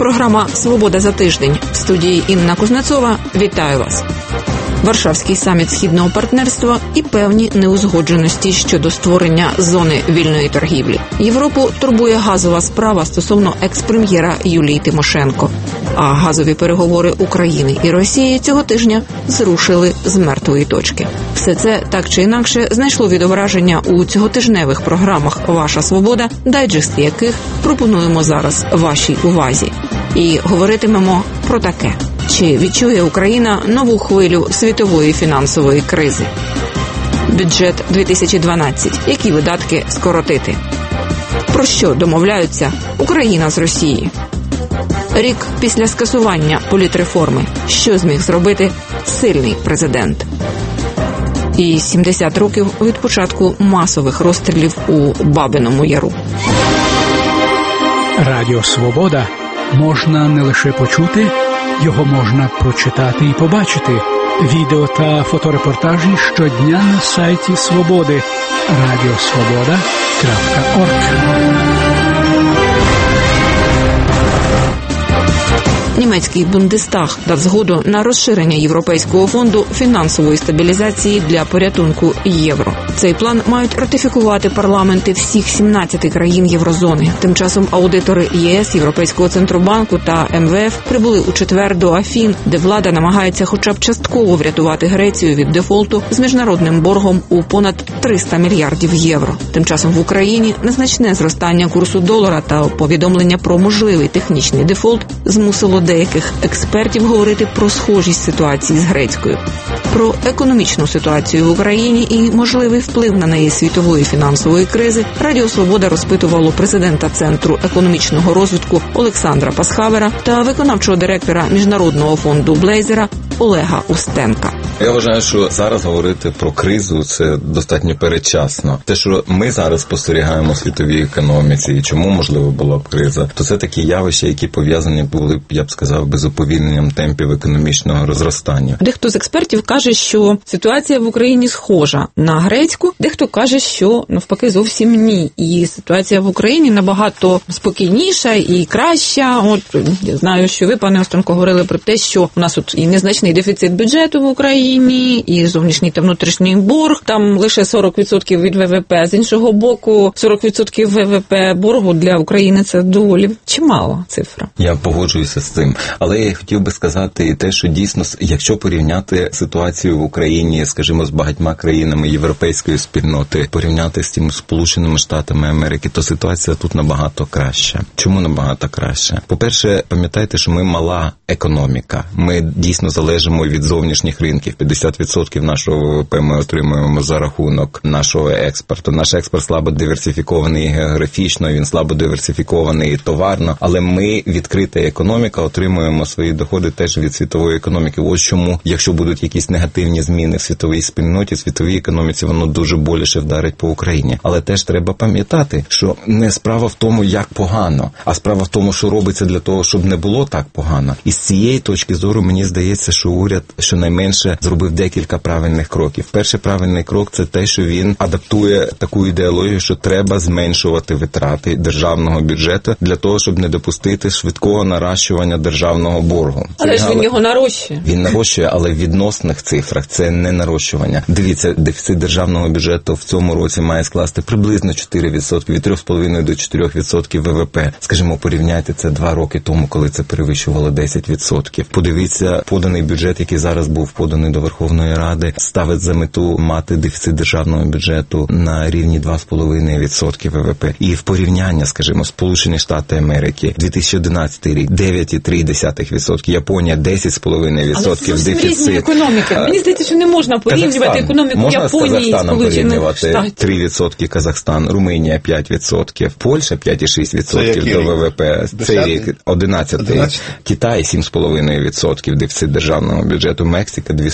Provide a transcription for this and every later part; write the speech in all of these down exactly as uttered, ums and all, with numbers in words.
програма «Свобода за тиждень». В студії Інна Кузнецова. Вітаю вас. Варшавський саміт Східного партнерства і певні неузгодженості щодо створення зони вільної торгівлі. Європу турбує газова справа стосовно екс-прем'єра Юлії Тимошенко. А газові переговори України і Росії цього тижня зрушили з мертвої точки. Все це так чи інакше знайшло відображення у цьоготижневих програмах «Ваша свобода», дайджест яких пропонуємо зараз вашій увазі. І говоритимемо про таке. Чи відчує Україна нову хвилю світової фінансової кризи? Бюджет дві тисячі дванадцять. Які видатки скоротити? Про що домовляються Україна з Росії? Рік після скасування політреформи. Що зміг зробити сильний президент? І сімдесят років від початку масових розстрілів у Бабиному Яру. Радіо «Свобода» можна не лише почути, його можна прочитати і побачити. Відео та фоторепортажі щодня на сайті «Свободи» радіосвобода крапка орг. Німецький Бундестаг дав згоду на розширення Європейського фонду фінансової стабілізації для порятунку євро. Цей план мають ратифікувати парламенти всіх сімнадцяти країн єврозони. Тим часом аудитори ЄС, Європейського центробанку та ем ве еф прибули у четвер до Афін, де влада намагається хоча б частково врятувати Грецію від дефолту з міжнародним боргом у понад триста мільярдів євро. Тим часом в Україні незначне зростання курсу долара та повідомлення про можливий технічний дефолт змусило деяких експертів говорити про схожість ситуації з грецькою. Про економічну ситуацію в Україні і можливий вплив на неї світової фінансової кризи Радіо «Свобода» розпитувало президента Центру економічного розвитку Олександра Пасхавера та виконавчого директора Міжнародного фонду Блейзера Олега Устенка. Я вважаю, що зараз говорити про кризу – це достатньо передчасно. Те, що ми зараз спостерігаємо у світовій економіці і чому, можливо, була б криза, то це такі явища, які пов'язані були, я б сказав, без уповільненням темпів економічного розростання. Дехто з експертів каже, що ситуація в Україні схожа на грецьку, дехто каже, що навпаки зовсім ні. І ситуація в Україні набагато спокійніша і краща. От я знаю, що ви, пане Остенко, говорили про те, що у нас тут і незначний дефіцит бюджету в Україні, і зовнішній та внутрішній борг, там лише сорок відсотків від ве ве пе. З іншого боку, сорок відсотків ве ве пе боргу для України – це доволі чимала цифра. Я погоджуюся з цим. Але я хотів би сказати і те, що дійсно, якщо порівняти ситуацію в Україні, скажімо, з багатьма країнами європейської спільноти, порівняти з тими Сполученими Штатами Америки, то ситуація тут набагато краща. Чому набагато краща? По-перше, пам'ятайте, що ми мала економіка. Ми дійсно залежимо від зовнішніх ринків. п'ятдесят відсотків нашого ве ве пе ми отримуємо за рахунок нашого експорту. Наш експорт слабо диверсифікований географічно, він слабо диверсифікований товарно, але ми, відкрита економіка, отримуємо свої доходи теж від світової економіки. Ось чому, якщо будуть якісь негативні зміни в світовій спільноті, світовій економіці, воно дуже боліше вдарить по Україні. Але теж треба пам'ятати, що не справа в тому, як погано, а справа в тому, що робиться для того, щоб не було так погано. І з цієї точки зору мені здається, що уряд щонайменше зробив декілька правильних кроків. Перший правильний крок – це те, що він адаптує таку ідеологію, що треба зменшувати витрати державного бюджету для того, щоб не допустити швидкого наращування державного боргу. Але ж він його нарощує. Він нарощує, але в відносних цифрах це не нарощування. Дивіться, дефіцит державного бюджету в цьому році має скласти приблизно чотири відсотки, від три з половиною до чотирьох відсотків ве ве пе. Скажімо, порівняйте це два роки тому, коли це перевищувало десять відсотків. Подивіться, поданий бюджет, який зараз був поданий до Верховної Ради, ставить за мету мати дефіцит державного бюджету на рівні два з половиною відсотки ве ве пе. І в порівняння, скажімо, Сполучені Штати Америки, дві тисячі одинадцятий рік, дев'ять цілих три десятих відсотка, Японія десять з половиною відсотків дефіцит. Але це різні економіки. Мені здається, що не можна порівнювати Казахстан. економіку можна Японії і Сполучених Штатів. три відсотки Казахстан, Румунія п'ять відсотків, Польща п'ять цілих шість відсотків до ве ве пе. Цей рік одинадцятий. Китай сім з половиною відсотків дефіцит державного бюджету, Мексика два з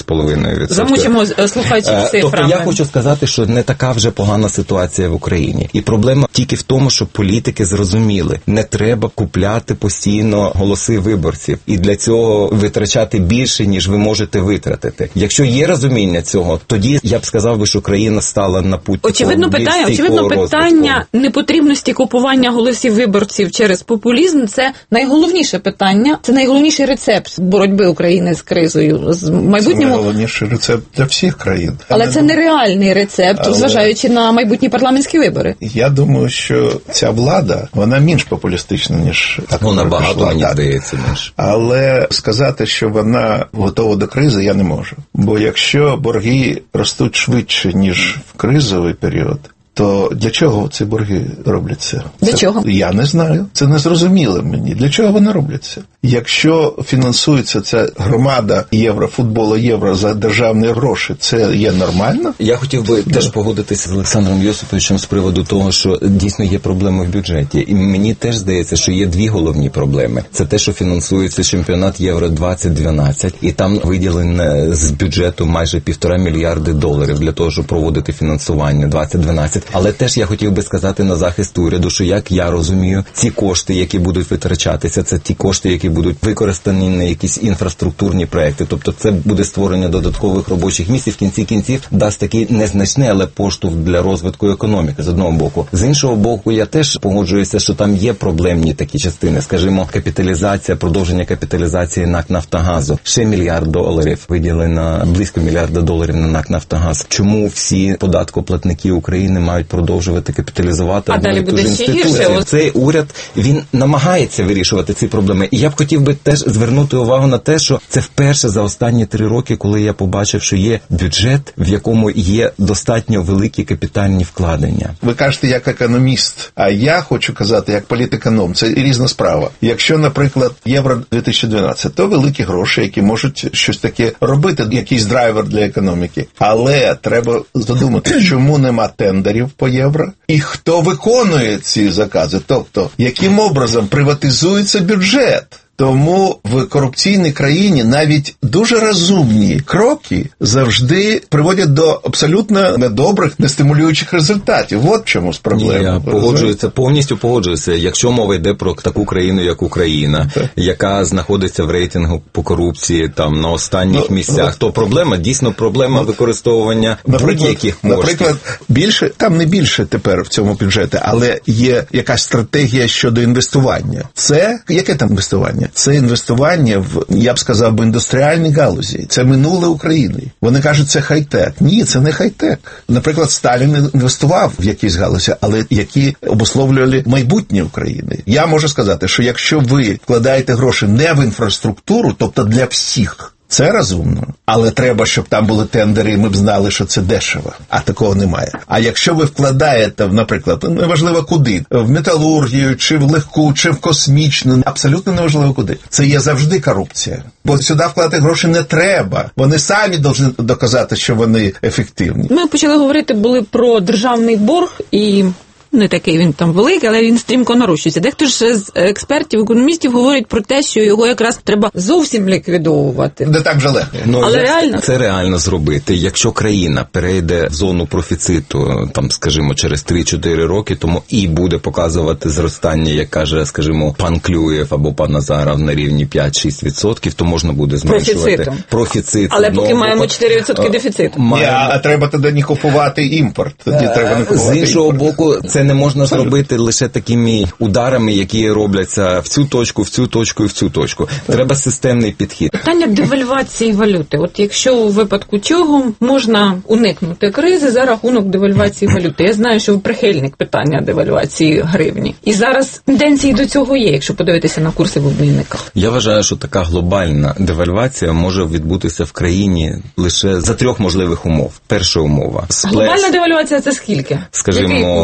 половиною відсотка. Замучимо слухачів цифрами. Тобто я хочу сказати, що не така вже погана ситуація в Україні. І проблема тільки в тому, що політики зрозуміли, не треба купляти постійно голоси виборців. І для цього витрачати більше, ніж ви можете витратити. Якщо є розуміння цього, тоді я б сказав би, що країна стала на путь очевидно питання, очевидно питання непотрібності купування голосів виборців через популізм – це найголовніше питання, це найголовніший рецепт боротьби України з кризою, з майбутнім. Це найголовніший рецепт для всіх країн. Але я це не нереальний рецепт, Але... зважаючи на майбутні парламентські вибори. Я думаю, що ця влада, вона менш популістична, ніж вона багато, мені здається, менш. Але сказати, що вона готова до кризи, я не можу. Бо якщо борги ростуть швидше, ніж в кризовий період, то для чого ці борги робляться? Для Це, чого? Я не знаю. Це не зрозуміло мені. Для чого вони робляться? Якщо фінансується ця громада єврофутболу, євро за державні гроші, це є нормально? Я хотів би теж погодитися з Олександром Йосиповичем з приводу того, що дійсно є проблеми в бюджеті. І мені теж здається, що є дві головні проблеми. Це те, що фінансується чемпіонат Євро двадцять дванадцять, і там виділено з бюджету майже півтора мільярди доларів для того, щоб проводити фінансування двадцять дванадцять. Але теж я хотів би сказати на захист уряду, що, як я розумію, ці кошти, які будуть витрачатися, це ті кошти, які будуть використані на якісь інфраструктурні проекти. Тобто це буде створення додаткових робочих місць і в кінці кінців дасть такий незначний, але поштовх для розвитку економіки, з одного боку. З іншого боку, я теж погоджуюся, що там є проблемні такі частини. Скажімо, капіталізація, продовження капіталізації НАК «Нафтогазу». Ще мільярд доларів виділено, близько мільярда доларів на НАК «Нафтогаз». Чому всі податкоплатники України мають продовжувати капіталізувати а далі буде ще гірше. Цей уряд, він намагається вирішувати ці проблеми. І я б хотів би теж звернути увагу на те, що це вперше за останні три роки, коли я побачив, що є бюджет, в якому є достатньо великі капітальні вкладення. Ви кажете як економіст, а я хочу казати як політеконом. Це різна справа. Якщо, наприклад, Євро дві тисячі дванадцять, то великі гроші, які можуть щось таке робити, якийсь драйвер для економіки. Але треба задумати, чому нема тендерів по євро і хто виконує ці закази, тобто яким образом приватизується бюджет. Тому в корупційній країні навіть дуже розумні кроки завжди приводять до абсолютно недобрих, нестимулюючих результатів. От чому з проблемою. Я погоджуюся, повністю погоджуюся. Якщо мова йде про таку країну, як Україна, так, яка знаходиться в рейтингу по корупції там на останніх ну, місцях, то проблема, дійсно проблема ну, будь-яких можливих. Наприклад, більше, там не більше тепер в цьому бюджеті, але є якась стратегія щодо інвестування. Це, яке там інвестування? Це інвестування в, я б сказав, в індустріальній галузі. Це минуле України. Вони кажуть, це хай-тек. Ні, це не хай-тек. Наприклад, Сталін інвестував в якісь галузі, але які обусловлювали майбутнє України. Я можу сказати, що якщо ви вкладаєте гроші не в інфраструктуру, тобто для всіх, це розумно, але треба, щоб там були тендери, і ми б знали, що це дешево, а такого немає. А якщо ви вкладаєте, наприклад, неважливо куди, в металургію, чи в легку, чи в космічну, абсолютно неважливо куди, це є завжди корупція. Бо сюди вкладати гроші не треба. Вони самі повинні доказати, що вони ефективні. Ми почали говорити були про державний борг і... Не такий він там великий, але він стрімко нарощується. Дехто ж з експертів, економістів говорить про те, що його якраз треба зовсім ліквідовувати. Не так же легко. Ну, але реально? Це реально зробити. Якщо країна перейде в зону профіциту, там, скажімо, через три-чотири роки, тому і буде показувати зростання, як каже, скажімо, пан Клюєв або пан Назаров на рівні п'ять-шість відсотків, то можна буде зменшувати профіцит. Але поки маємо чотири відсотки дефіциту. Маємо... Ні, а треба тоді не купувати імпорт. Тоді а, треба не купувати з іншого імпорт. боку, це не можна зробити лише такими ударами, які робляться в цю точку, в цю точку і в цю точку. Треба системний підхід. Питання девальвації валюти. От якщо у випадку чого можна уникнути кризи за рахунок девальвації валюти. Я знаю, що ви прихильник питання девальвації гривні. І зараз тенденції до цього є, якщо подивитися на курси в обмінниках. Я вважаю, що така глобальна девальвація може відбутися в країні лише за трьох можливих умов. Перша умова. Сплес, глобальна девальвація – це скільки? Скажімо,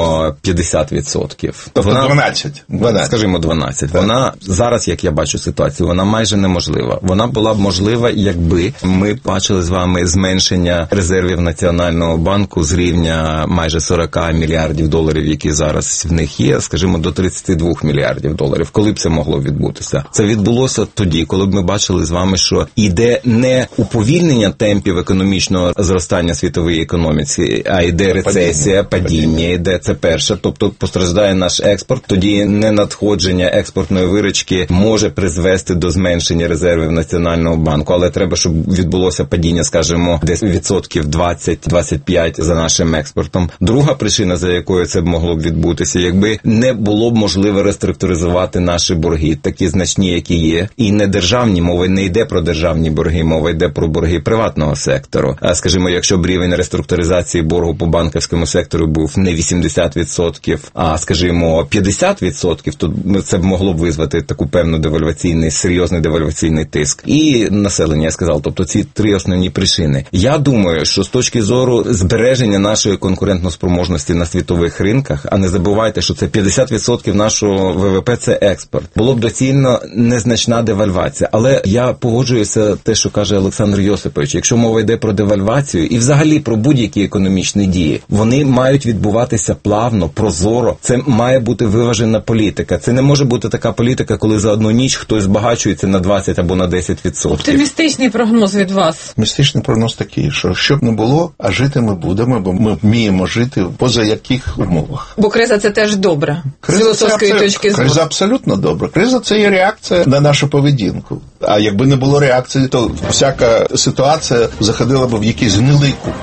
п'ятдесят відсотків. Тобто вона, дванадцять. дванадцять. Скажімо, дванадцять. Так. Вона зараз, як я бачу ситуацію, вона майже неможлива. Вона була б можлива, якби ми бачили з вами зменшення резервів Національного банку з рівня майже сорок мільярдів доларів, які зараз в них є, скажімо, до тридцять два мільярдів доларів. Коли б це могло відбутися? Це відбулося тоді, коли б ми бачили з вами, що йде не уповільнення темпів економічного зростання світової економіці, а йде рецесія, падіння, падіння йде, це перше, тобто постраждає наш експорт, тоді ненадходження експортної виручки може призвести до зменшення резервів Національного банку, але треба, щоб відбулося падіння, скажімо, десь відсотків двадцять - двадцять п'ять за нашим експортом. Друга причина, за якою це б могло б відбутися, якби не було б можливо реструктуризувати наші борги, такі значні, які є, і не державні, мова не йде про державні борги, мова йде про борги приватного сектору. А, скажімо, якщо б рівень реструктуризації боргу по банківському сектору був не вісімдесят відсотків, а, скажімо, п'ятдесят відсотків, то це б могло б визвати таку певну девальваційний, серйозний девальваційний тиск. І населення, я сказав, тобто ці три основні причини. Я думаю, що з точки зору збереження нашої конкурентноспроможності на світових ринках, а не забувайте, що це п'ятдесят відсотків нашого ВВП – це експорт. Було б доцільно незначна девальвація. Але я погоджуюся те, що каже Олександр Йосипович. Якщо мова йде про девальвацію і взагалі про будь-які економічні дії, вони мають відбуватися плавно, прозоро. Це має бути виважена політика. Це не може бути така політика, коли за одну ніч хтось збагачується на двадцять або на десять відсотків. Оптимістичний прогноз від вас. Оптимістичний прогноз такий, що що б не було, а жити ми будемо, бо ми вміємо жити поза яких умовах. Бо криза – це теж добре. З філософської точки зору. Криза абсолютно добре. Криза – це є реакція на нашу поведінку. А якби не було реакції, то всяка ситуація заходила б в якийсь гнилий кут.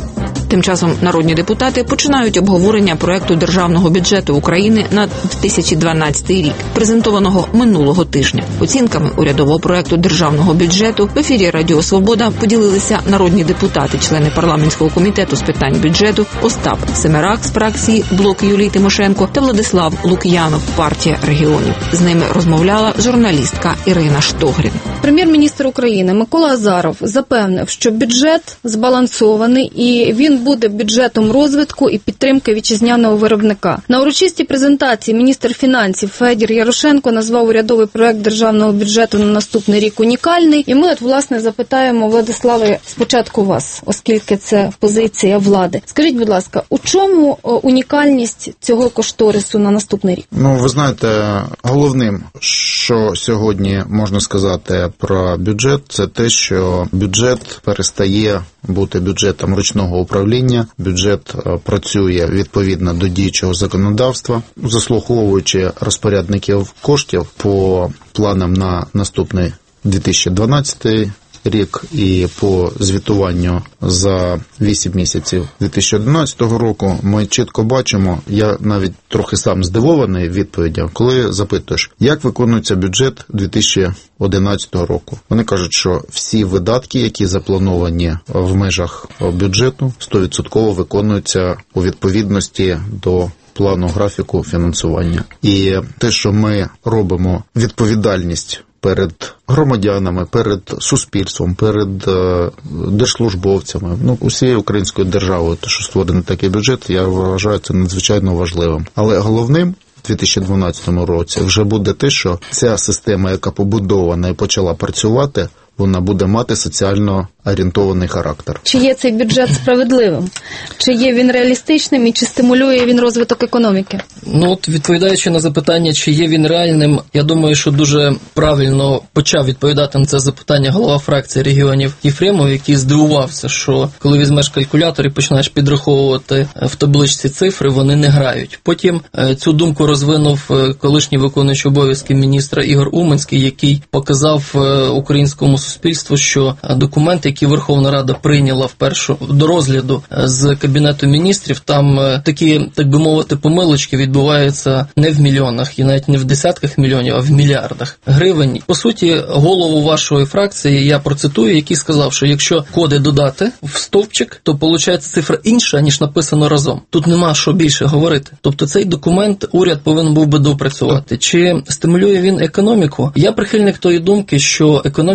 Тим часом народні депутати починають обговорення проекту державного бюджету України на дві тисячі дванадцятий рік, презентованого минулого тижня. Оцінками урядового проекту державного бюджету в ефірі Радіо Свобода поділилися народні депутати, члени парламентського комітету з питань бюджету Остап Семерак з фракції «Блок» Юлії Тимошенко та Владислав Лук'янов, партія регіонів. З ними розмовляла журналістка Ірина Штогрін. Прем'єр-міністр України Микола Азаров запевнив, що бюджет збалансований і він буде бюджетом розвитку і підтримки вітчизняного виробника. На урочистій презентації міністр фінансів Федір Ярошенко назвав урядовий проект державного бюджету на наступний рік унікальний. І ми от, власне, запитаємо, Владиславе, спочатку вас, оскільки це позиція влади. Скажіть, будь ласка, у чому унікальність цього кошторису на наступний рік? Ну, ви знаєте, головним, що сьогодні можна сказати про бюджет, це те, що бюджет перестає бути бюджетом ручного управління, бюджет працює відповідно до діючого законодавства, заслуховуючи розпорядників коштів по планам на наступний дві тисячі дванадцятий рік і по звітуванню за вісім місяців дві тисячі одинадцятого року, ми чітко бачимо, я навіть трохи сам здивований відповіддю, коли запитуєш, як виконується бюджет дві тисячі одинадцятого року. Вони кажуть, що всі видатки, які заплановані в межах бюджету, сто відсотків виконуються у відповідності до плану графіку фінансування. І те, що ми робимо відповідальність перед громадянами, перед суспільством, перед е, держслужбовцями, ну, усією українською державою, те, що створений такий бюджет, я вважаю це надзвичайно важливим. Але головним у дві тисячі дванадцятому році вже буде те, що ця система, яка побудована і почала працювати, вона буде мати соціально орієнтований характер. Чи є цей бюджет справедливим? Чи є він реалістичним і чи стимулює він розвиток економіки? Ну от, відповідаючи на запитання, чи є він реальним, я думаю, що дуже правильно почав відповідати на це запитання голова фракції регіонів Єфремов, який здивувався, що коли візьмеш калькулятор і починаєш підраховувати в табличці цифри, вони не грають. Потім цю думку розвинув колишній виконуючий обов'язки міністра Ігор Уманський, який показав українському суспільству, що документи, які Верховна Рада прийняла вперше до розгляду з Кабінету міністрів, там такі, так би мовити, помилочки відбуваються не в мільйонах і навіть не в десятках мільйонів, а в мільярдах гривень. По суті, голову вашої фракції я процитую, який сказав, що якщо коди додати в стовпчик, то виходить цифра інша, ніж написано разом. Тут нема що більше говорити. Тобто цей документ уряд повинен був би доопрацювати. Чи стимулює він економіку? Я прихильник тої думки, що економіку може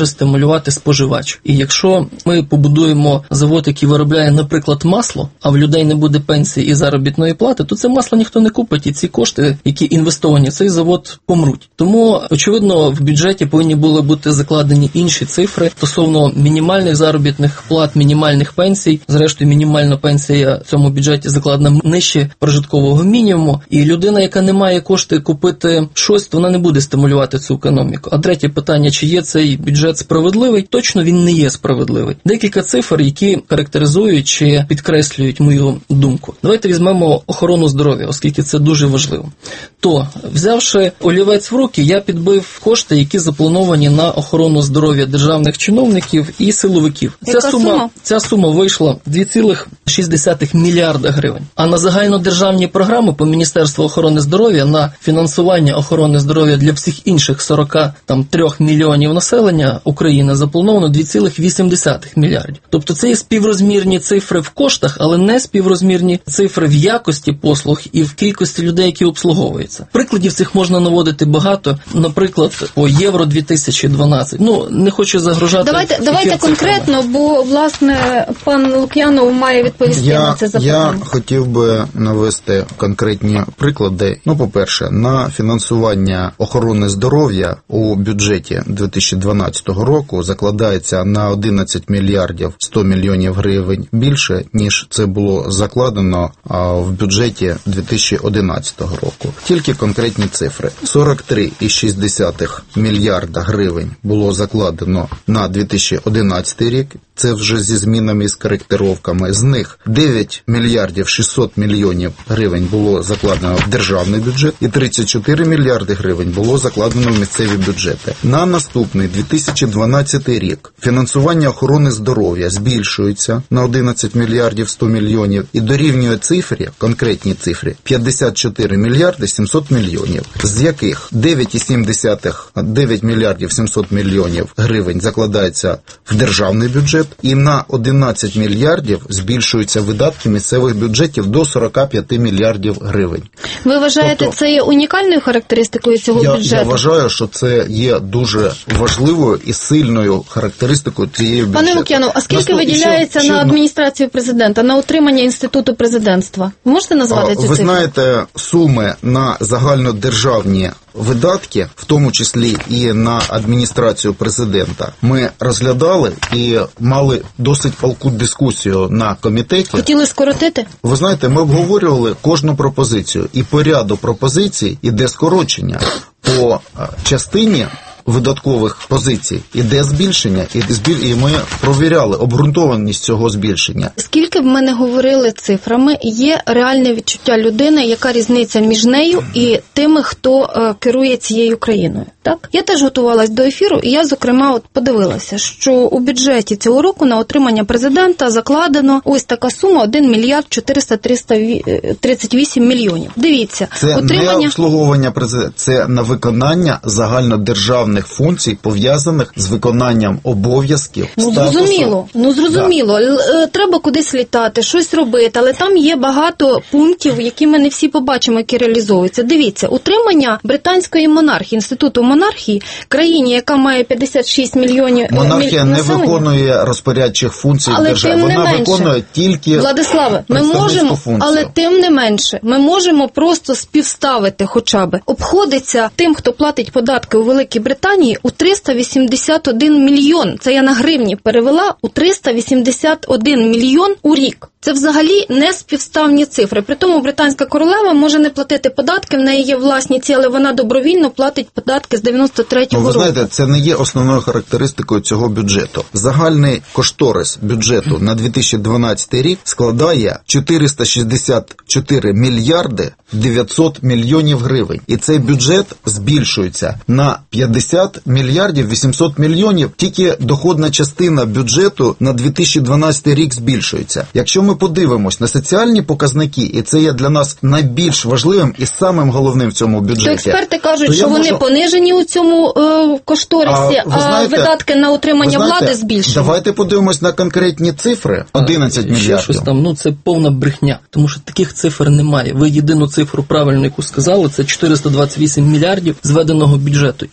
може стимулювати споживач. І якщо ми побудуємо завод, який виробляє, наприклад, масло, а в людей не буде пенсії і заробітної плати, то це масло ніхто не купить, і ці кошти, які інвестовані в цей завод, помруть. Тому, очевидно, в бюджеті повинні були бути закладені інші цифри стосовно мінімальних заробітних плат, мінімальних пенсій. Зрештою, мінімальна пенсія в цьому бюджеті закладена нижче прожиткового мінімуму, і людина, яка не має кошти купити щось, то вона не буде стимулювати цю економіку. А третє питання, чи є цей бюджет справедливий? Точно він не є справедливий. Декілька цифр, які характеризують чи підкреслюють мою думку. Давайте візьмемо охорону здоров'я, оскільки це дуже важливо. То, взявши олівець в руки, я підбив кошти, які заплановані на охорону здоров'я державних чиновників і силовиків. Ця сума, сума? Ця сума вийшла дві цілих шість десятих мільярда гривень. А на загальнодержавні програми по Міністерству охорони здоров'я на фінансування охорони здоров'я для всіх інших сорок три мільйонів населення України заплановано дві цілих вісім десятих мільярдів. Тобто це є співрозмірні цифри в коштах, але не співрозмірні цифри в якості послуг і в кількості людей, які обслуговуються. Прикладів цих можна наводити багато. Наприклад, по Євро дві тисячі дванадцять. Ну, не хочу загрожати. Давайте, давайте конкретно, бо, власне, пан Лук'янов має відповісти я, на це запитання. Я хотів би навести конкретні приклади. Ну, по-перше, на фінансування охорони здоров'я у бюджеті дві тисячі дванадцятого року закладається на одинадцять мільярдів сто мільйонів гривень більше, ніж це було закладено в бюджеті дві тисячі одинадцятого року. Тільки конкретні цифри. сорок три цілих шість десятих мільярда гривень було закладено на дві тисячі одинадцятий рік. Це вже зі змінами і з коректировками. З них дев'ять мільярдів шістсот мільйонів гривень було закладено в державний бюджет і тридцять чотири мільярди гривень було закладено в місцеві бюджети. На наступний дві тисячі дванадцятий рік фінансування охорони здоров'я збільшується на одинадцять мільярдів сто мільйонів і дорівнює цифрі, конкретній цифрі, п'ятдесят чотири мільярди сімсот мільйонів, з яких дев'ять цілих сім десятих дев'ять мільярдів сімсот мільйонів гривень закладається в державний бюджет, і на одинадцять мільярдів збільшуються видатки місцевих бюджетів до сорок п'ять мільярдів гривень. Ви вважаєте, тобто, це є унікальною характеристикою цього я, бюджету? Я вважаю, що це є дуже важливою і сильною характеристикою цієї бюджету. Пане Лук'янов, а скільки Наступ... виділяється ще, на ще адміністрацію президента, на утримання інституту президентства? Можете назвати цю цифру? Ви знаєте, суми на загальнодержавні видатки, в тому числі і на адміністрацію президента, ми розглядали і мали досить палку дискусію на комітеті. Хотіли скоротити? Ви знаєте, ми обговорювали кожну пропозицію, і по ряду пропозицій іде скорочення. По частині видаткових позицій іде збільшення, і ми провіряли обґрунтованість цього збільшення. Скільки б ми не говорили цифрами, є реальне відчуття людини, яка різниця між нею і тими, хто е, керує цією країною. Так? Я теж готувалась до ефіру, і я, зокрема, от подивилася, що у бюджеті цього року на отримання президента закладено ось така сума один мільярд чотириста тридцять вісім мільйонів. Дивіться. Це отримання... не обслуговування президента, це на виконання загальнодержавних функцій, пов'язаних з виконанням обов'язків. Ну, статусу. зрозуміло, ну, зрозуміло. Да. Треба кудись літати, щось робити, але там є багато пунктів, які ми не всі побачимо, які реалізовуються. Дивіться, утримання британської монархії, інституту монархії, країні, яка має п'ятдесят шість мільйонів Монархія міль... не виконує розпорядчих функцій але держави. Вона менше. виконує тільки Владиславе, ми можемо, функцію. але тим не менше, ми можемо просто співставити хоча б. Обходиться тим, хто платить податки у Великій Британії, у триста вісімдесят один мільйон. Це я на гривні перевела, у триста вісімдесят один мільйон у рік. Це взагалі не співставні цифри. При тому британська королева може не платити податки, в неї є власні ці, але вона добровільно платить податки з дев'яносто третього року. Ви знаєте, це не є основною характеристикою цього бюджету. Загальний кошторис бюджету на дві тисячі дванадцятий рік складає чотириста шістдесят чотири мільярди дев'ятсот мільйонів гривень. І цей бюджет збільшується на п'ятдесят мільярдів вісімсот мільйонів. Тільки доходна частина бюджету на дві тисячі дванадцятий рік збільшується. Якщо ми подивимось на соціальні показники, і це є для нас найбільш важливим і самим головним в цьому бюджеті. То експерти кажуть, то що вони можу... понижені у цьому е, кошторисі, а, а знаєте, видатки на утримання знаєте, влади збільшені. Давайте подивимось на конкретні цифри. одинадцять мільярдів. Щось там, ну це повна брехня, тому що таких цифр немає. Ви єдину цифру правильну, яку сказали, це чотириста двадцять вісім мільярдів зведеного бюджету. І про які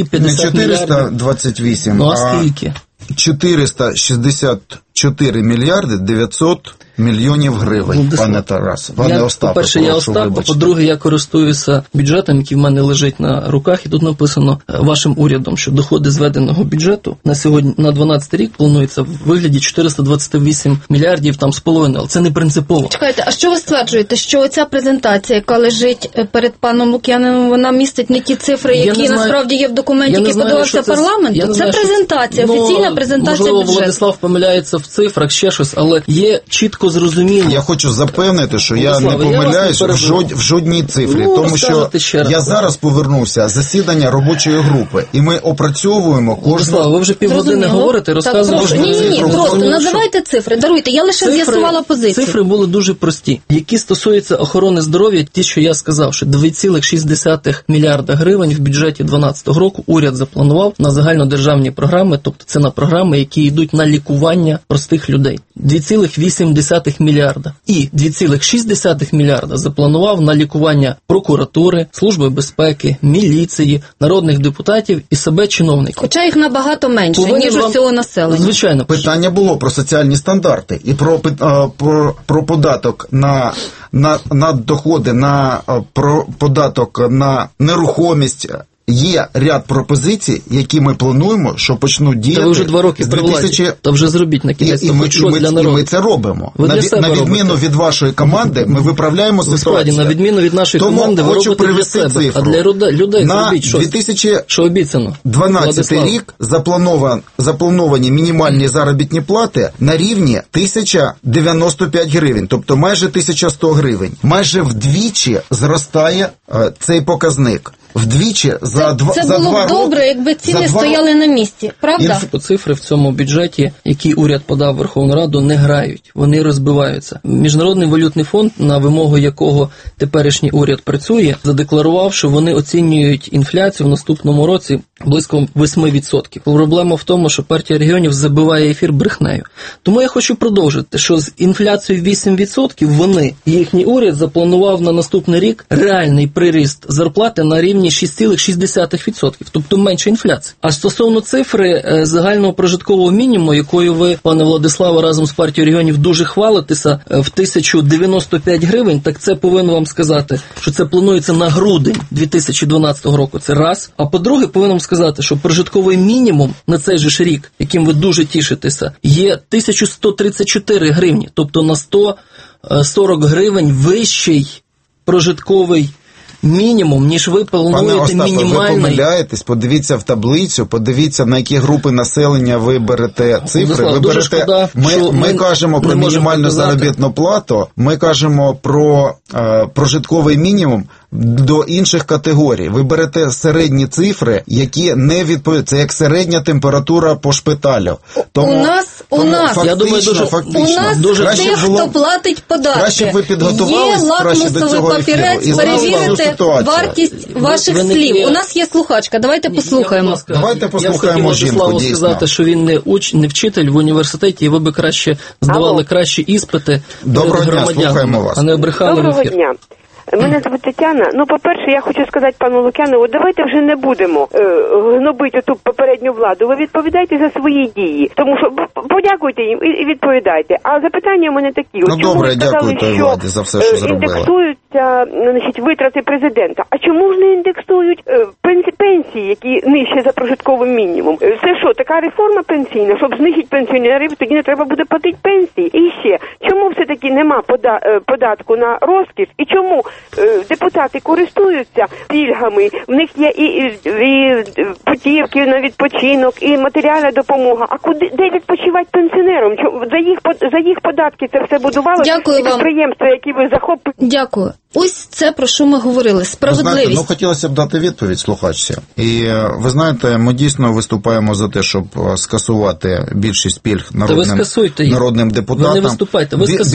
які п'ятдесят не чотириста мільярдів? двадцять вісім, Ну, а скільки? чотириста шістдесят чотири мільярди дев'ятсот мільйонів гривень, Владислав, пане Тарас. Пане я, Остапе, по-перше, я прошу Остап, а вибачити. по-друге, я користуюся бюджетом, який в мене лежить на руках, і тут написано е, вашим урядом, що доходи зведеного бюджету на сьогодні, на дванадцятий рік планується в вигляді чотириста двадцять вісім мільярдів там з половиною, але це не принципово. Чекайте, а що ви стверджуєте, що оця презентація, яка лежить перед паном Лук'яновим, вона містить не ті цифри, Я які не знаю- насправді є в документі, Я не який знаю, подавався що це- парламенту? я не Це знаю, що- презентація, Ну, офіційна презентація можливо, бюджету. Владислав помиляється в цифрах, ще щось, але є чітко зрозуміло. Я хочу запевнити, що я Владислав, не я вас помиляюсь не в, перебив. жод, в жодній цифрі, Ну, тому що розкажете ще раз. я зараз повернувся з засідання робочої групи, і ми опрацьовуємо Владислав, кожну... ви вже півгодини Зрозуміло. говорите, Так, розказуєте. прошу. кожну Ні, ні, ні, цифру. просто Тому що- називайте цифри, даруйте, я лише Цифри- з'ясувала позицію. Цифри були дуже прості, які стосуються охорони здоров'я, ті, що я сказав, що два цілих шість десятих мільярда гривень в бюджеті дванадцятого року уряд запланував на загальнодержавні програми, тобто це на програми, які йдуть на лікування простих людей. два цілих вісім десятих мільярда. І два цілих шість десятих мільярда запланував на лікування прокуратури, Служби безпеки, міліції, народних депутатів і себе чиновників. Хоча їх набагато менше, Повинен ніж вам- усього населення. Звичайно. Питання було про соціальні стандарти і про, пи- е, про, про податок на, на, на доходи, на е, про податок на нерухомість. Є ряд пропозицій, які ми плануємо, що почнуть діяти Та ви вже два роки з при владі. 2000... Та вже зробіть на І, кінець, і, ми, хоч і, щось ми, для і народу. ми це робимо. Ви на, для ві- себе на відміну робите. від вашої команди, ми виправляємо Насправді, ситуацію. на відміну від нашої Тому команди, ви хочу робите для привести себе, цифру. а для людей, людей на зробіть щось, дві тисячі що обіцяно. дванадцятий Владислав. рік запланован, заплановані мінімальні заробітні плати на рівні тисяча дев'яносто п'ять гривень, тобто майже тисяча сто гривень. Майже вдвічі зростає е, цей показник. Вдвічі за Це, два це за було два б добре, роки, якби ціни за два стояли на місці, правда? Інф- Цифри в цьому бюджеті, який уряд подав в Верховну Раду, не грають, вони розбиваються. Міжнародний валютний фонд, на вимогу якого теперішній уряд працює, задекларував, що вони оцінюють інфляцію в наступному році близько вісім відсотків. Проблема в тому, що партія регіонів забиває ефір брехнею. Тому я хочу продовжити, що з інфляцією вісім відсотків вони, їхній уряд, запланував на наступний рік реальний приріст зарплати на рівні шість цілих шість десятих відсотків, тобто менше інфляції. А стосовно цифри е, загального прожиткового мінімуму, якою ви, пане Владиславе, разом з партією регіонів дуже хвалитеся, е, в тисячу дев'яносто п'ять гривень, так це повинен вам сказати, що це планується на грудень дві тисячі дванадцятого року, це раз. А по-друге, повинен вам сказати, що прожитковий мінімум на цей же ж рік, яким ви дуже тішитеся, є тисяча сто тридцять чотири гривні, тобто на сто сорок гривень вищий прожитковий мінімум, ніж ви Пане плануєте Остапе, ви мінімальний. помиляєтесь, подивіться в таблицю, подивіться, на які групи населення ви берете цифри. Владислав, Ви дуже берете, шкода, ми, що ми ми кажемо про не можемо мінімальну показати. заробітну плату, ми кажемо про е, прожитковий мінімум до інших категорій. Ви берете середні цифри, які не відповідають. Це як середня температура по шпиталю. Тому, У нас- у тому нас- фактично, Я думаю, дуже- фактично, У нас Дуже краще тих, було- хто платить податки. краще б ви підготувались Є краще до лакмусовий цього ефіру папірець, і знали всю перевірити ситуацію. вартість ваших ви не слів. є- У нас є слухачка, давайте Ні, послухаємо. я, будь ласка, Давайте послухаємо я б хотів жінку, Владиславу дійсно. сказати, що він не уч, не вчитель в університеті, і ви би краще здавали Алло. кращі іспити Доброго перед дня, громадянами, слухаємо вас. а не обрехали в Доброго ефір. дня. Мене звуть Тетяна. Ну, по-перше, я хочу сказати пану Лук'янову, давайте вже не будемо е, гнобити ту попередню владу. Ви відповідайте за свої дії. Тому що б- подякуйте їм і, і відповідайте. А запитання в мене такі. Ну, От чому добре, ви сказали, дякую той що, владі за все, що е, зробила. індексуються, значить, витрати президента. А чому ж не індексують е, пенсі- пенсії, які нижче за прожитковий мінімум? Е, Це що, така реформа пенсійна? Щоб знизити пенсіонерів, тоді не треба буде платити пенсії. І ще, чому все-таки нема пода- е, податку на розкіш? І чому е, депутати користуються пільгами? В них є і, і, і путівки на відпочинок, і матеріальна допомога. А куди, де відпочивати пенсіонерам? Чому- За їх, под- за їх податки це все будувалося? Дякую І вам. підприємства, які ви захопили. Дякую. Ось це, про що ми говорили. Ви знаєте, Справедливість. ну хотілося б дати відповідь слухачці. І е, ви знаєте, ми дійсно виступаємо за те, щоб е, скасувати більшість пільг народним, скасуйте їх. народним депутатам. Ви не виступайте, ви Бі- скасуйте